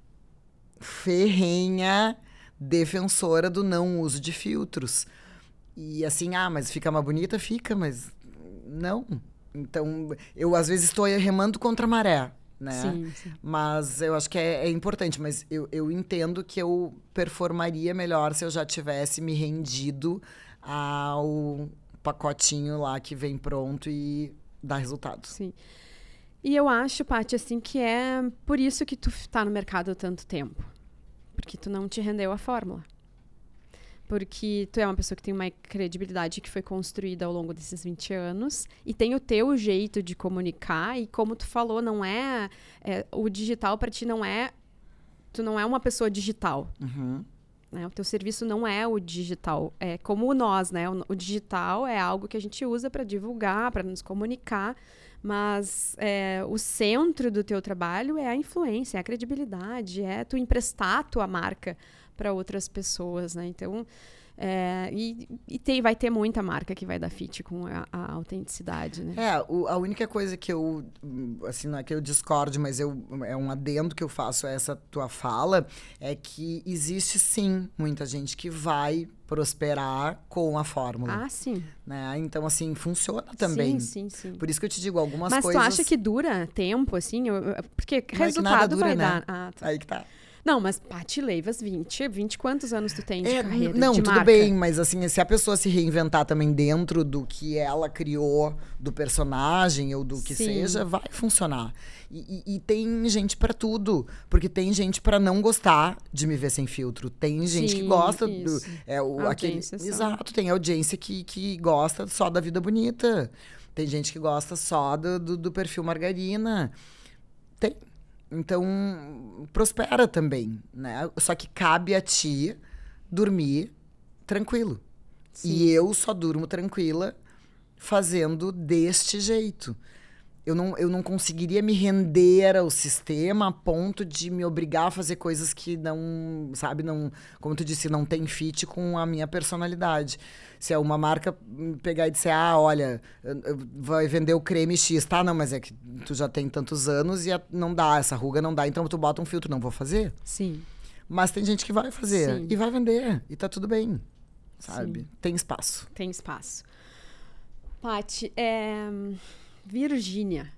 ferrenha defensora do não uso de filtros. E assim, ah, mas fica mais bonita? Fica, mas não. Então, eu às vezes estou remando contra a maré, né? Sim, sim. Mas eu acho que é, é importante, mas eu, eu entendo que eu performaria melhor se eu já tivesse me rendido ao pacotinho lá que vem pronto e dá resultado. Sim. E eu acho, Paty, assim, que é por isso que tu tá no mercado há tanto tempo. Porque tu não te rendeu à fórmula. Porque tu é uma pessoa que tem uma credibilidade que foi construída ao longo desses vinte anos e tem o teu jeito de comunicar e como tu falou, não é, é o digital para ti não é, tu não é uma pessoa digital. Uhum. Né? O teu serviço não é o digital, é como nós, né? O, o digital é algo que a gente usa para divulgar, para nos comunicar, mas é, o centro do teu trabalho é a influência, é a credibilidade, é tu emprestar a tua marca para outras pessoas, né? Então, é, e, e tem, vai ter muita marca que vai dar fit com a, a autenticidade, né? É, o, a única coisa que eu, assim, não é que eu discorde, mas eu, é um adendo que eu faço a essa tua fala, é que existe sim muita gente que vai prosperar com a fórmula. Ah, sim. Né? Então, assim, funciona também. Sim, sim, sim. Por isso que eu te digo, algumas mas coisas... Mas tu acha que dura tempo, assim? Eu, eu, porque não resultado é que nada dura, vai né? dar... Ah, tá. Aí que tá. Não, mas Paty Leivas, vinte, vinte quantos anos tu tem de é, carreira, não, de tudo marca? bem, mas assim, se a pessoa se reinventar também dentro do que ela criou, do personagem ou do que Sim. seja, vai funcionar. E, e, e tem gente pra tudo, porque tem gente pra não gostar de me ver sem filtro. Tem gente Sim, que gosta isso. do... É, o, aquele, Audiência só. exato, tem audiência que, que gosta só da vida bonita. Tem gente que gosta só do, do, do perfil margarina. Tem... Então, prospera também, né? Só que cabe a ti dormir tranquilo. Sim. E eu só durmo tranquila fazendo deste jeito. Eu não, eu não conseguiria me render ao sistema a ponto de me obrigar a fazer coisas que não, sabe, não, como tu disse, não tem fit com a minha personalidade. Se é uma marca pegar e dizer, ah, olha, vai vender o creme X, tá? Não, mas é que tu já tem tantos anos e não dá, essa ruga não dá, então tu bota um filtro, não vou fazer. Sim. Mas tem gente que vai fazer Sim. e vai vender, e tá tudo bem, sabe? Sim. Tem espaço. Tem espaço. Paty, é... Virgínia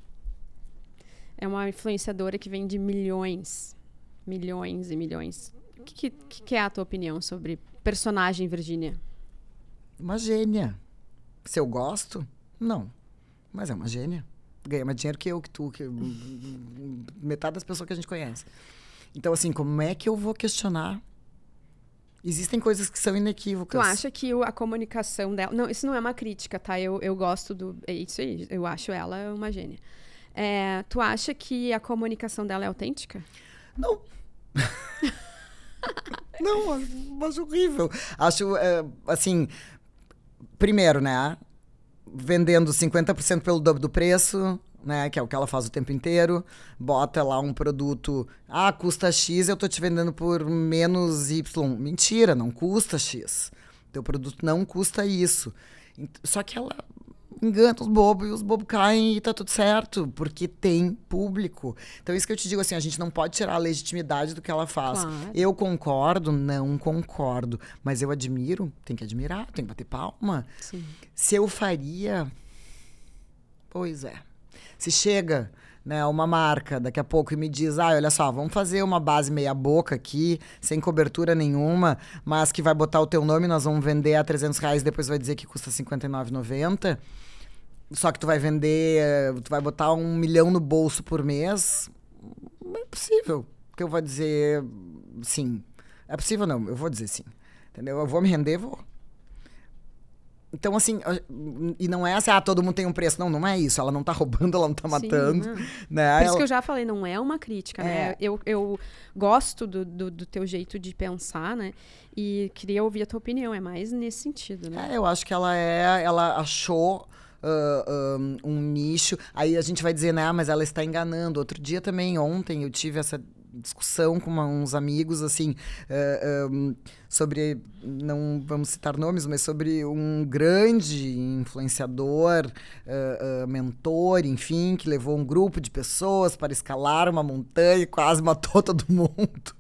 é uma influenciadora que vende milhões, milhões e milhões. O que, que, que é a tua opinião sobre personagem Virgínia? Uma gênia. Se eu gosto? Não. Mas é uma gênia. Ganha mais dinheiro que eu, que tu, que metade das pessoas que a gente conhece. Então, assim, como é que eu vou questionar? Existem coisas que são inequívocas. Tu acha que o, a comunicação dela... Não, isso não é uma crítica, tá? Eu, eu gosto do... É isso aí, eu acho ela uma gênia. É, tu acha que a comunicação dela é autêntica? Não. Não, mas horrível. Acho, é, assim... Primeiro, né? Vendendo cinquenta por cento pelo dobro do preço... Né, que é o que ela faz o tempo inteiro, bota lá um produto, ah, custa X, eu tô te vendendo por menos Y. Mentira, não custa X. Teu produto não custa isso. Só que ela engana os bobos e os bobos caem e tá tudo certo, porque tem público. Então, isso que eu te digo assim, a gente não pode tirar a legitimidade do que ela faz. Claro. Eu concordo? Não concordo. Mas eu admiro? Tem que admirar, tem que bater palma. Sim. Se eu faria... Pois é. Se chega, né, uma marca daqui a pouco e me diz, ah, olha só, vamos fazer uma base meia boca aqui, sem cobertura nenhuma, mas que vai botar o teu nome, nós vamos vender a trezentos reais e depois vai dizer que custa cinquenta e nove reais e noventa centavos. Só que tu vai vender, tu vai botar um milhão no bolso por mês. Não é possível. Porque eu vou dizer sim. É possível não, eu vou dizer sim. Entendeu? Eu vou me render, vou. Então, assim, e não é assim, ah, todo mundo tem um preço. Não, não é isso. Ela não tá roubando, ela não tá matando. Sim, né? Por isso ela... que eu já falei, não é uma crítica, é. né? Eu, eu gosto do, do, do teu jeito de pensar, né? E queria ouvir a tua opinião. É mais nesse sentido, né? É, eu acho que ela é... Ela achou... Uh, um, um nicho. Aí a gente vai dizer, né, ah, mas ela está enganando. Outro dia também, ontem, eu tive essa discussão com uma, uns amigos, assim, uh, um, sobre, não vamos citar nomes, mas sobre um grande influenciador, uh, uh, mentor, enfim, que levou um grupo de pessoas para escalar uma montanha e quase matou todo mundo.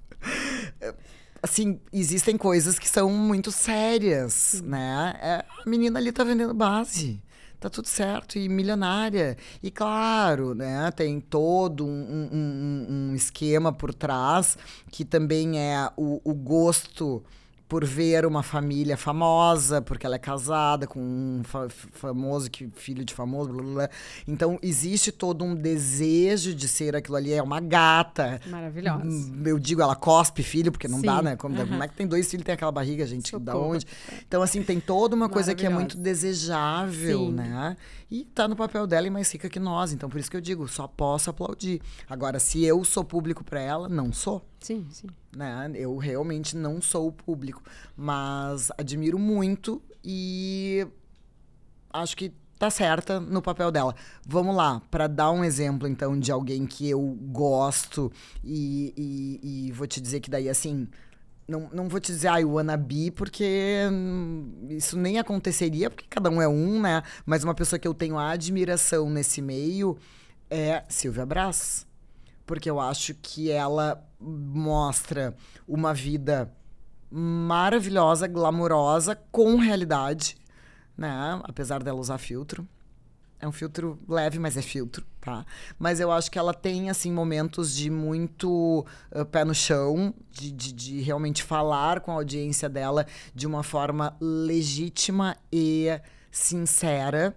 Assim, existem coisas que são muito sérias, Sim. né? É, a menina ali tá vendendo base. Tá tudo certo, e milionária. E claro, né, tem todo um, um, um esquema por trás, que também é o, o gosto por ver uma família famosa, porque ela é casada com um fa famoso, que, filho de famoso, blá, blá, blá. Então, existe todo um desejo de ser aquilo ali. É uma gata. Maravilhosa. Eu digo, ela cospe filho, porque não Sim. dá, né? Como, Uhum. como é que tem dois filhos e tem aquela barriga, gente? Socorro. Da onde? Então, assim, tem toda uma coisa que é muito desejável, Sim. né? E tá no papel dela e mais rica que nós. Então, por isso que eu digo, só posso aplaudir. Agora, se eu sou público pra ela, não sou. Sim, sim. Né? Eu realmente não sou o público, mas admiro muito e acho que tá certa no papel dela. Vamos lá, para dar um exemplo, então, de alguém que eu gosto e, e, e vou te dizer que daí, assim... Não, não vou te dizer, ai, ah, o wannabe, porque hum, isso nem aconteceria, porque cada um é um, né? Mas uma pessoa que eu tenho admiração nesse meio é Silvia Brás. Porque eu acho que ela mostra uma vida maravilhosa, glamurosa, com realidade, né? Apesar dela usar filtro. É um filtro leve, mas é filtro, tá? Mas eu acho que ela tem, assim, momentos de muito uh, pé no chão, de, de, de realmente falar com a audiência dela de uma forma legítima e sincera.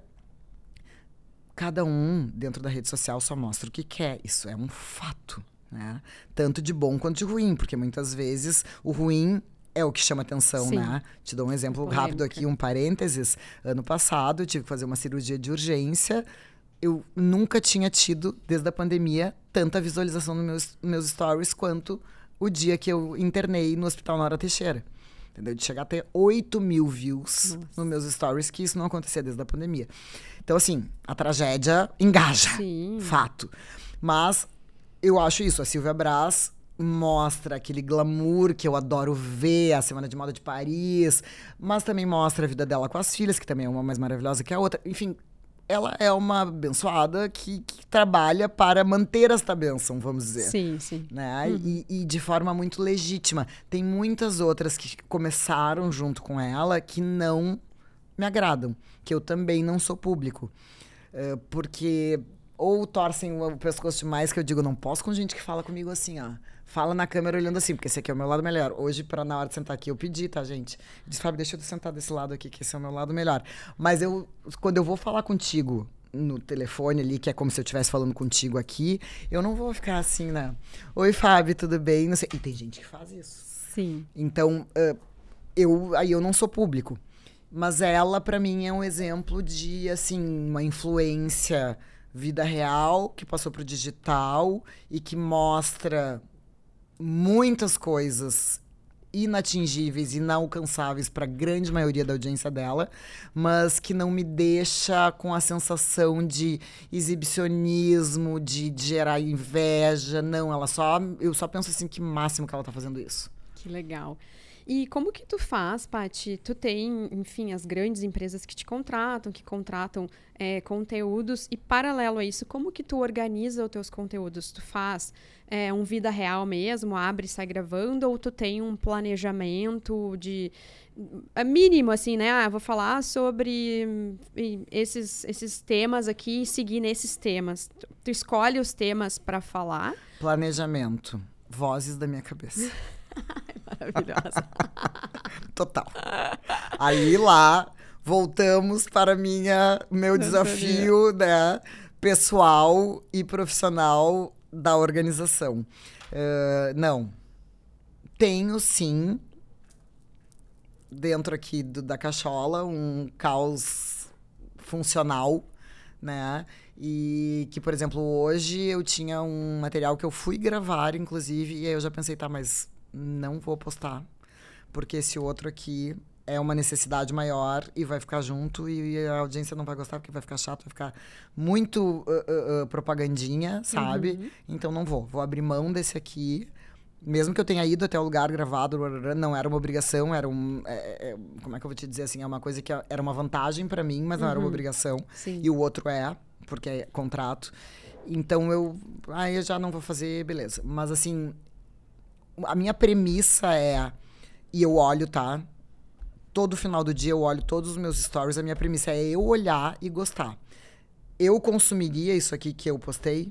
Cada um, dentro da rede social, só mostra o que quer. Isso é um fato, né? Tanto de bom quanto de ruim, porque muitas vezes o ruim é o que chama atenção, Sim. né? Te dou um exemplo Polêmica. rápido aqui, um parênteses. Ano passado, eu tive que fazer uma cirurgia de urgência. Eu nunca tinha tido, desde a pandemia, tanta visualização nos meus, meus stories quanto o dia que eu internei no Hospital Nora Teixeira. Entendeu? De chegar a ter oito mil views Nossa. nos meus stories, que isso não acontecia desde a pandemia. Então, assim, a tragédia engaja. Sim. Fato. Mas eu acho isso. A Silvia Brás mostra aquele glamour que eu adoro ver, a Semana de Moda de Paris, mas também mostra a vida dela com as filhas, que também é uma mais maravilhosa que a outra. Enfim, ela é uma abençoada que, que trabalha para manter esta bênção, vamos dizer. Sim, sim. Né? Uhum. E, e de forma muito legítima. Tem muitas outras que começaram junto com ela que não me agradam, que eu também não sou público. Uh, porque ou torcem o pescoço demais, que eu digo, não posso com gente que fala comigo assim, ó. Fala na câmera olhando assim, porque esse aqui é o meu lado melhor. Hoje, pra, na hora de sentar aqui, eu pedi, tá, gente? Eu disse, Fábio, deixa eu sentar desse lado aqui, que esse é o meu lado melhor. Mas eu, quando eu vou falar contigo no telefone ali, que é como se eu estivesse falando contigo aqui, eu não vou ficar assim, né? Oi, Fábio, tudo bem? Não sei. E tem gente que faz isso. Sim. Então, uh, eu, aí eu não sou público. Mas ela, pra mim, é um exemplo de, assim, uma influência vida real, que passou pro digital e que mostra muitas coisas inatingíveis, inalcançáveis para a grande maioria da audiência dela, mas que não me deixa com a sensação de exibicionismo, de, de gerar inveja. Não, ela só... Eu só penso assim, que máximo que ela tá fazendo isso. Que legal. E como que tu faz, Paty? Tu tem, enfim, as grandes empresas que te contratam, que contratam é, conteúdos, e paralelo a isso, como que tu organiza os teus conteúdos? Tu faz é, um vida real mesmo, abre e sai gravando, ou tu tem um planejamento de... É mínimo, assim, né? Ah, vou falar sobre esses, esses temas aqui e seguir nesses temas. Tu, tu escolhe os temas para falar? Planejamento. Vozes da minha cabeça. Maravilhosa. Total. Aí lá, voltamos para minha, meu desafio, né, pessoal e profissional da organização. Uh, não. Tenho, sim, dentro aqui do, da cachola, um caos funcional, né? E que, por exemplo, hoje eu tinha um material que eu fui gravar, inclusive, e aí eu já pensei, tá, mas não vou postar, porque esse outro aqui é uma necessidade maior e vai ficar junto e a audiência não vai gostar porque vai ficar chato, vai ficar muito uh, uh, uh, propagandinha, sabe? Uhum. Então não vou, vou abrir mão desse aqui. Mesmo que eu tenha ido até o lugar gravado, não era uma obrigação, era um... É, é, como é que eu vou te dizer assim? É uma coisa que era uma vantagem pra mim, mas não uhum. era uma obrigação. Sim. E o outro é, porque é contrato. Então eu... Aí ah, eu já não vou fazer, beleza. Mas assim, a minha premissa é... E eu olho, tá? Todo final do dia eu olho todos os meus stories. A minha premissa é eu olhar e gostar. Eu consumiria isso aqui que eu postei?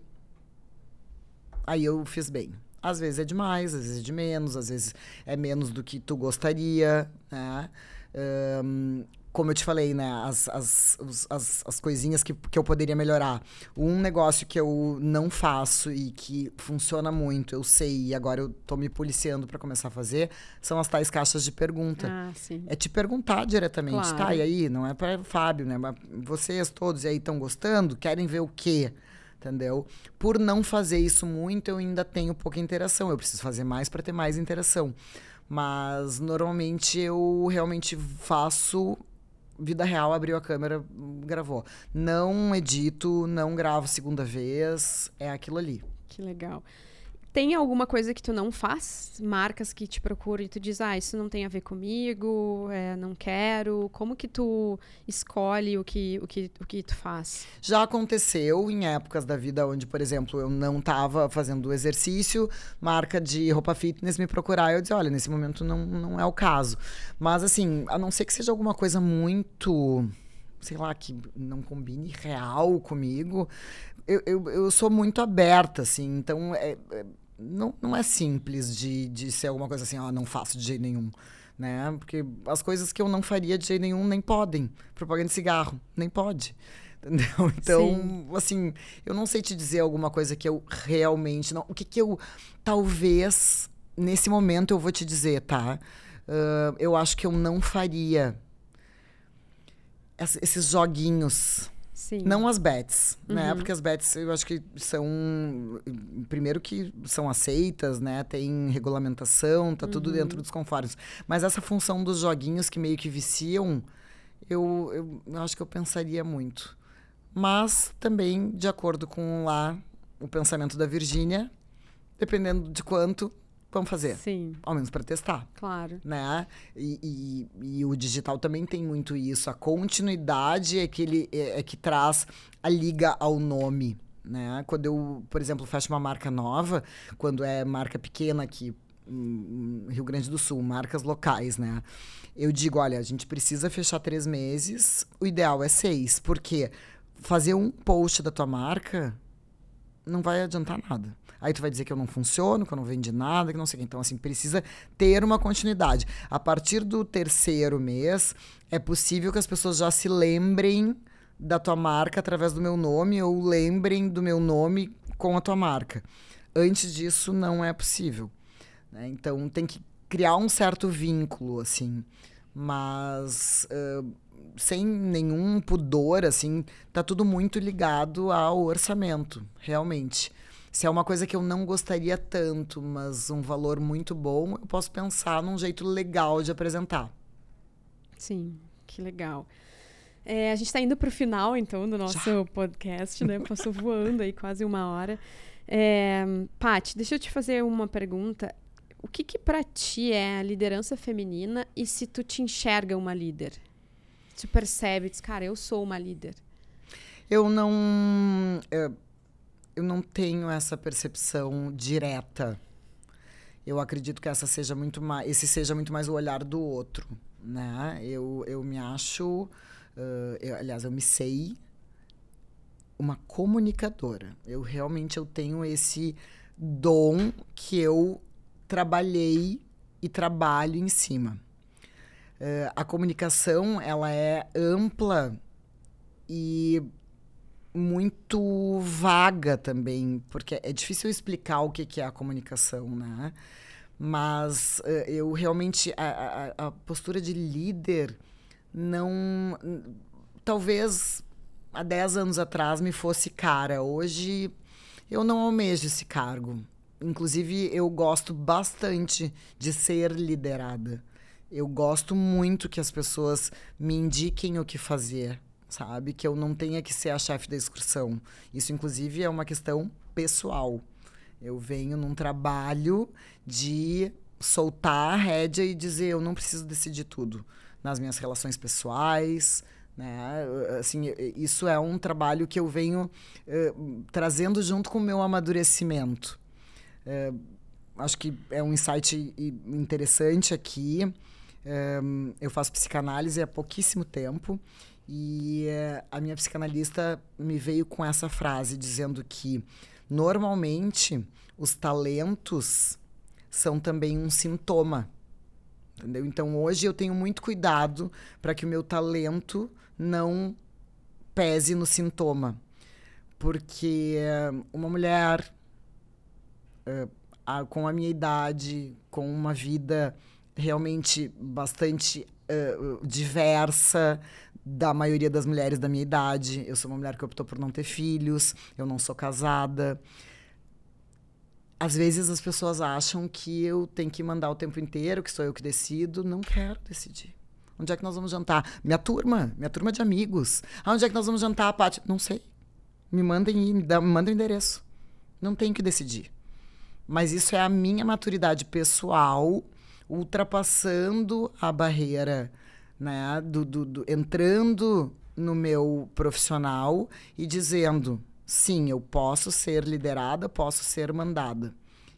Aí eu fiz bem. Às vezes é demais, às vezes é de menos, às vezes é menos do que tu gostaria, né? Um, como eu te falei, né? As, as, as, as coisinhas que, que eu poderia melhorar. Um negócio que eu não faço e que funciona muito, eu sei, e agora eu tô me policiando para começar a fazer, são as tais caixas de pergunta. Ah, sim. É te perguntar diretamente, Claro. tá? E aí, não é para Fábio, né? Mas vocês todos aí estão gostando? Querem ver o quê? Entendeu? Por não fazer isso muito, eu ainda tenho pouca interação. Eu preciso fazer mais para ter mais interação. Mas, normalmente, eu realmente faço vida real, abriu a câmera, gravou. Não edito, não gravo segunda vez, é aquilo ali. Que legal. Tem alguma coisa que tu não faz? Marcas que te procuram e tu diz, ah, isso não tem a ver comigo, é, não quero. Como que tu escolhe o que, o, que, o que tu faz? Já aconteceu em épocas da vida onde, por exemplo, eu não estava fazendo exercício, marca de roupa fitness me procurar e eu dizer, olha, nesse momento não, não é o caso. Mas, assim, a não ser que seja alguma coisa muito, sei lá, que não combine real comigo, eu, eu, eu sou muito aberta, assim, então... É, é, Não, não é simples de, de ser alguma coisa assim, ó, não faço de jeito nenhum, né? Porque as coisas que eu não faria de jeito nenhum nem podem. Propaganda de cigarro, nem pode. Entendeu? Então, Sim. assim, eu não sei te dizer alguma coisa que eu realmente não... O que que eu, talvez, nesse momento eu vou te dizer, tá? Uh, eu acho que eu não faria esses joguinhos... Sim. Não as bets, uhum. né? Porque as bets eu acho que são... Primeiro que são aceitas, né? Tem regulamentação, tá uhum. tudo dentro dos conformes. Mas essa função dos joguinhos que meio que viciam, eu, eu, eu acho que eu pensaria muito. Mas também, de acordo com lá o pensamento da Virgínia, dependendo de quanto... Vamos fazer. Sim. Ao menos para testar. Claro. Né? E, e, e o digital também tem muito isso. A continuidade é que, ele, é, é que traz a liga ao nome. Né? Quando eu, por exemplo, fecho uma marca nova, quando é marca pequena aqui, em Rio Grande do Sul, marcas locais, né? Eu digo, olha, a gente precisa fechar três meses, o ideal é seis. Porque fazer um post da tua marca não vai adiantar nada. Aí tu vai dizer que eu não funciono, que eu não vendi nada, que não sei o que. Então, assim, precisa ter uma continuidade. A partir do terceiro mês, é possível que as pessoas já se lembrem da tua marca através do meu nome ou lembrem do meu nome com a tua marca. Antes disso, não é possível. Né? Então, tem que criar um certo vínculo, assim. Mas... Uh, sem nenhum pudor, assim, tá tudo muito ligado ao orçamento, realmente. Se é uma coisa que eu não gostaria tanto, mas um valor muito bom, eu posso pensar num jeito legal de apresentar. Sim, que legal. É, a gente está indo para o final, então, do nosso Já. podcast, né? Passou voando aí quase uma hora. É, Paty, deixa eu te fazer uma pergunta. o que que pra ti é a liderança feminina e se tu te enxerga uma líder? Tu percebe, diz, cara, eu sou uma líder. Eu não... Eu, eu não tenho essa percepção direta. Eu acredito que essa seja muito mais, esse seja muito mais o olhar do outro, né? Eu, eu me acho... Uh, eu, aliás, eu me sei uma comunicadora. Eu realmente eu tenho esse dom que eu trabalhei e trabalho em cima. Uh, a comunicação, ela é ampla e muito vaga também, porque é difícil explicar o que é a comunicação, né? Mas uh, eu realmente... A, a, a postura de líder não... Talvez há dez anos atrás me fosse cara. Hoje eu não almejo esse cargo. Inclusive, eu gosto bastante de ser liderada. Eu gosto muito que as pessoas me indiquem o que fazer, sabe? Que eu não tenha que ser a chefe da excursão. Isso, inclusive, é uma questão pessoal. Eu venho num trabalho de soltar a rédea e dizer eu não preciso decidir tudo nas minhas relações pessoais, né? Assim, isso é um trabalho que eu venho uh, trazendo junto com o meu amadurecimento. Uh, acho que é um insight interessante aqui. Um, eu faço psicanálise há pouquíssimo tempo e uh, a minha psicanalista me veio com essa frase dizendo que normalmente os talentos são também um sintoma, entendeu? Então hoje eu tenho muito cuidado para que o meu talento não pese no sintoma, porque uh, uma mulher uh, a, com a minha idade, com uma vida realmente bastante uh, diversa da maioria das mulheres da minha idade. Eu sou uma mulher que optou por não ter filhos, eu não sou casada. Às vezes as pessoas acham que eu tenho que mandar o tempo inteiro, que sou eu que decido. Não quero decidir. Onde é que nós vamos jantar? Minha turma, minha turma de amigos. Ah, onde é que nós vamos jantar, Paty? Não sei. Me mandem, me, dá, me mandem o endereço. Não tenho que decidir. Mas isso é a minha maturidade pessoal ultrapassando a barreira, né, do, do, do, entrando no meu profissional e dizendo, sim, eu posso ser liderada, posso ser mandada.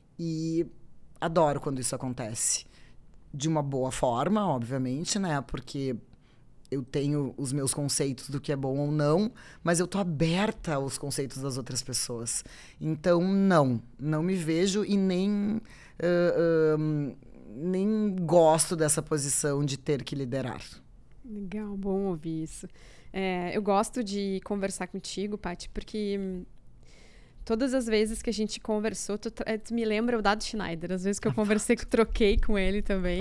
E adoro quando isso acontece. De uma boa forma, obviamente, né, porque eu tenho os meus conceitos do que é bom ou não, mas eu tô aberta aos conceitos das outras pessoas. Então, não, não me vejo e nem... Uh, uh, nem gosto dessa posição de ter que liderar. Legal, bom ouvir isso. É, eu gosto de conversar contigo, Paty, porque todas as vezes que a gente conversou, tu, tu me lembra o Dado Schneider, às vezes que eu conversei, que eu troquei com ele também.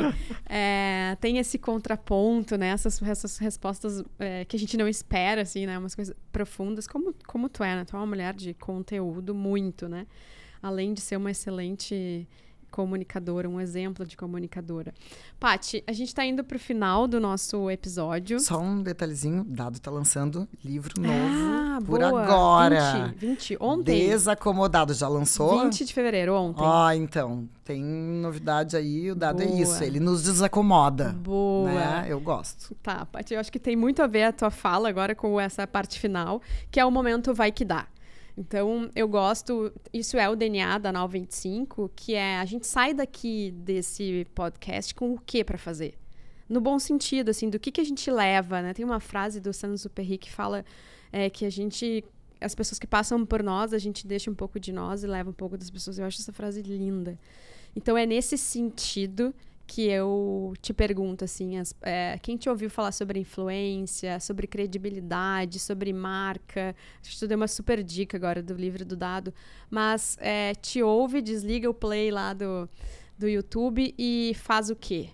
É, tem esse contraponto, né? Essas, essas respostas é, que a gente não espera, assim, né? Umas coisas profundas, como, como tu é, né? Tu é uma mulher de conteúdo muito, né? Além de ser uma excelente comunicadora, um exemplo de comunicadora. Paty, a gente tá indo pro final do nosso episódio. Só um detalhezinho, Dado tá lançando livro novo ah, por boa. agora. vinte, vinte, ontem. Desacomodado, já lançou? vinte de fevereiro, ontem. Ó, oh, então, tem novidade aí, o Dado boa. É isso, ele nos desacomoda. Boa. Né? Eu gosto. Tá, Paty, eu acho que tem muito a ver a tua fala agora com essa parte final, que é o momento vai que dá. Então, eu gosto, isso é o D N A da Nau vinte e cinco, que é a gente sai daqui desse podcast com o que para fazer? No bom sentido, assim, do que, que a gente leva, né? Tem uma frase do Saint-Exupéry que fala é, que a gente, as pessoas que passam por nós, a gente deixa um pouco de nós e leva um pouco das pessoas. Eu acho essa frase linda. Então, é nesse sentido que eu te pergunto, assim, as, é, quem te ouviu falar sobre influência, sobre credibilidade, sobre marca, acho que tu deu uma super dica agora do livro do Dado, mas é, te ouve, desliga o play lá do, do YouTube e faz o quê?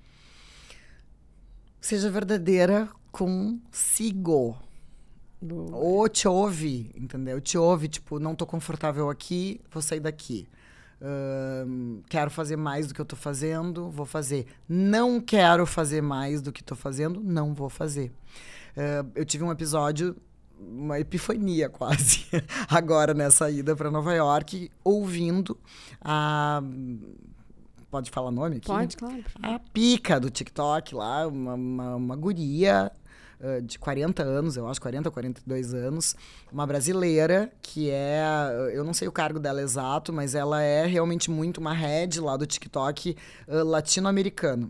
Seja verdadeira consigo. Boa. Ou te ouve, entendeu? Te ouve, tipo, não tô confortável aqui, vou sair daqui. Uh, quero fazer mais do que eu tô fazendo, vou fazer. Não quero fazer mais do que tô fazendo, não vou fazer. Uh, eu tive um episódio, uma epifania quase, agora nessa ida para Nova York, ouvindo a pode falar nome aqui? Pode, claro. A Pica do TikTok lá, uma, uma, uma guria uh, de quarenta anos, eu acho, quarenta, quarenta e dois anos, uma brasileira que é, eu não sei o cargo dela exato, mas ela é realmente muito uma head lá do TikTok uh, latino-americano.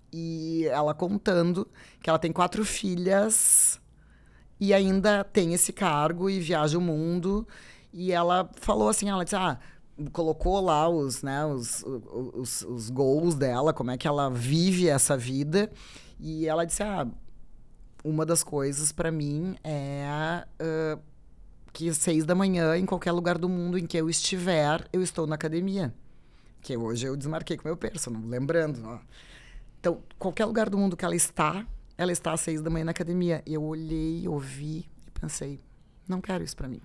E ela contando que ela tem quatro filhas e ainda tem esse cargo e viaja o mundo. E ela falou assim, ela disse, ah, colocou lá os, né, os, os, os goals dela, como é que ela vive essa vida. E ela disse, ah, uma das coisas pra mim é uh, que seis da manhã, em qualquer lugar do mundo em que eu estiver, eu estou na academia. Que hoje eu desmarquei com o meu personal, lembrando. Ó. Então, qualquer lugar do mundo que ela está, ela está às seis da manhã na academia. E eu olhei, ouvi e pensei, não quero isso pra mim.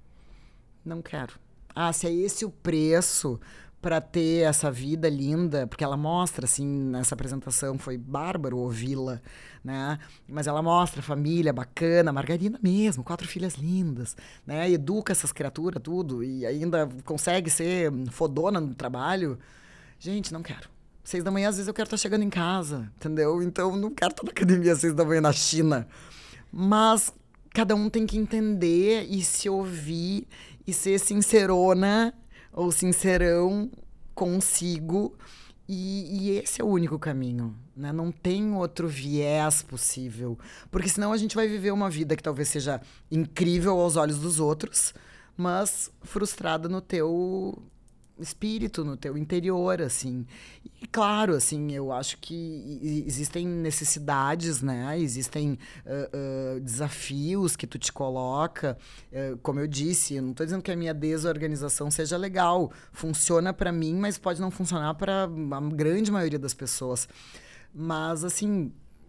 Não quero. Ah, se é esse o preço para ter essa vida linda, porque ela mostra, assim, nessa apresentação, foi bárbaro ouvi-la, né? Mas ela mostra a família bacana, Margarina mesmo, quatro filhas lindas, né? Educa essas criaturas, tudo, e ainda consegue ser fodona no trabalho. Gente, não quero. Seis da manhã, às vezes eu quero estar chegando em casa, entendeu? Então, não quero estar na academia às seis da manhã na China. Mas cada um tem que entender e se ouvir e ser sincerona ou sincerão consigo. E, e esse é o único caminho, né? Não tem outro viés possível. Porque senão a gente vai viver uma vida que talvez seja incrível aos olhos dos outros, mas frustrada no teu espírito, no teu interior, assim. E claro, assim, eu acho que existem necessidades, né? Existem uh, uh, desafios que tu te coloca. Uh, como eu disse, eu não estou dizendo que a minha desorganização seja legal. Funciona para mim, mas pode não funcionar para a grande maioria das pessoas. Mas, assim,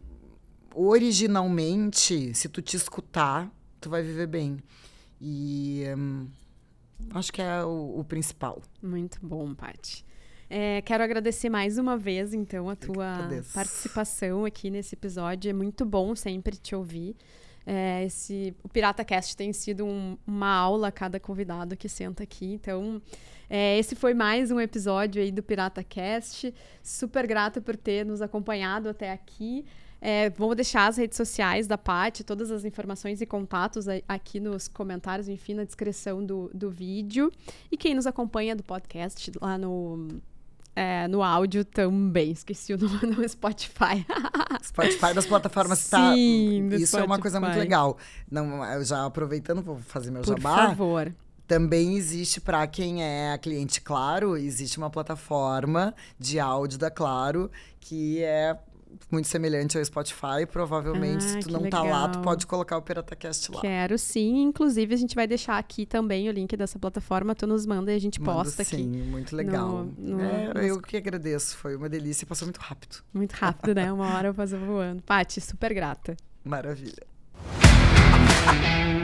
originalmente, se tu te escutar, tu vai viver bem. E... Um, acho que é o, o principal. Muito bom, Paty. É, quero agradecer mais uma vez, então, a tua participação aqui nesse episódio. É muito bom sempre te ouvir. É, esse, o PirataCast tem sido um, uma aula a cada convidado que senta aqui. Então, é, esse foi mais um episódio aí do PirataCast. Super grata por ter nos acompanhado até aqui. É, vou deixar as redes sociais da Paty, todas as informações e contatos aqui nos comentários, enfim, na descrição do, do vídeo. E quem nos acompanha do podcast lá no, é, no áudio também. Esqueci o nome no Spotify. Spotify das plataformas. Sim, tá, do isso Spotify. É uma coisa muito legal. Não, eu já aproveitando, vou fazer meu Por jabá. Por favor. Também existe, para quem é cliente Claro, existe uma plataforma de áudio da Claro que é muito semelhante ao Spotify. Provavelmente, ah, se tu não legal. tá lá, tu pode colocar o PirataCast lá. Quero sim. Inclusive, a gente vai deixar aqui também o link dessa plataforma. Tu nos manda e a gente Mando, posta sim, aqui. Sim, muito legal. No, no, é, nos... Eu que agradeço. Foi uma delícia e passou muito rápido. Muito rápido, né? Uma hora passou voando. Paty, super grata. Maravilha.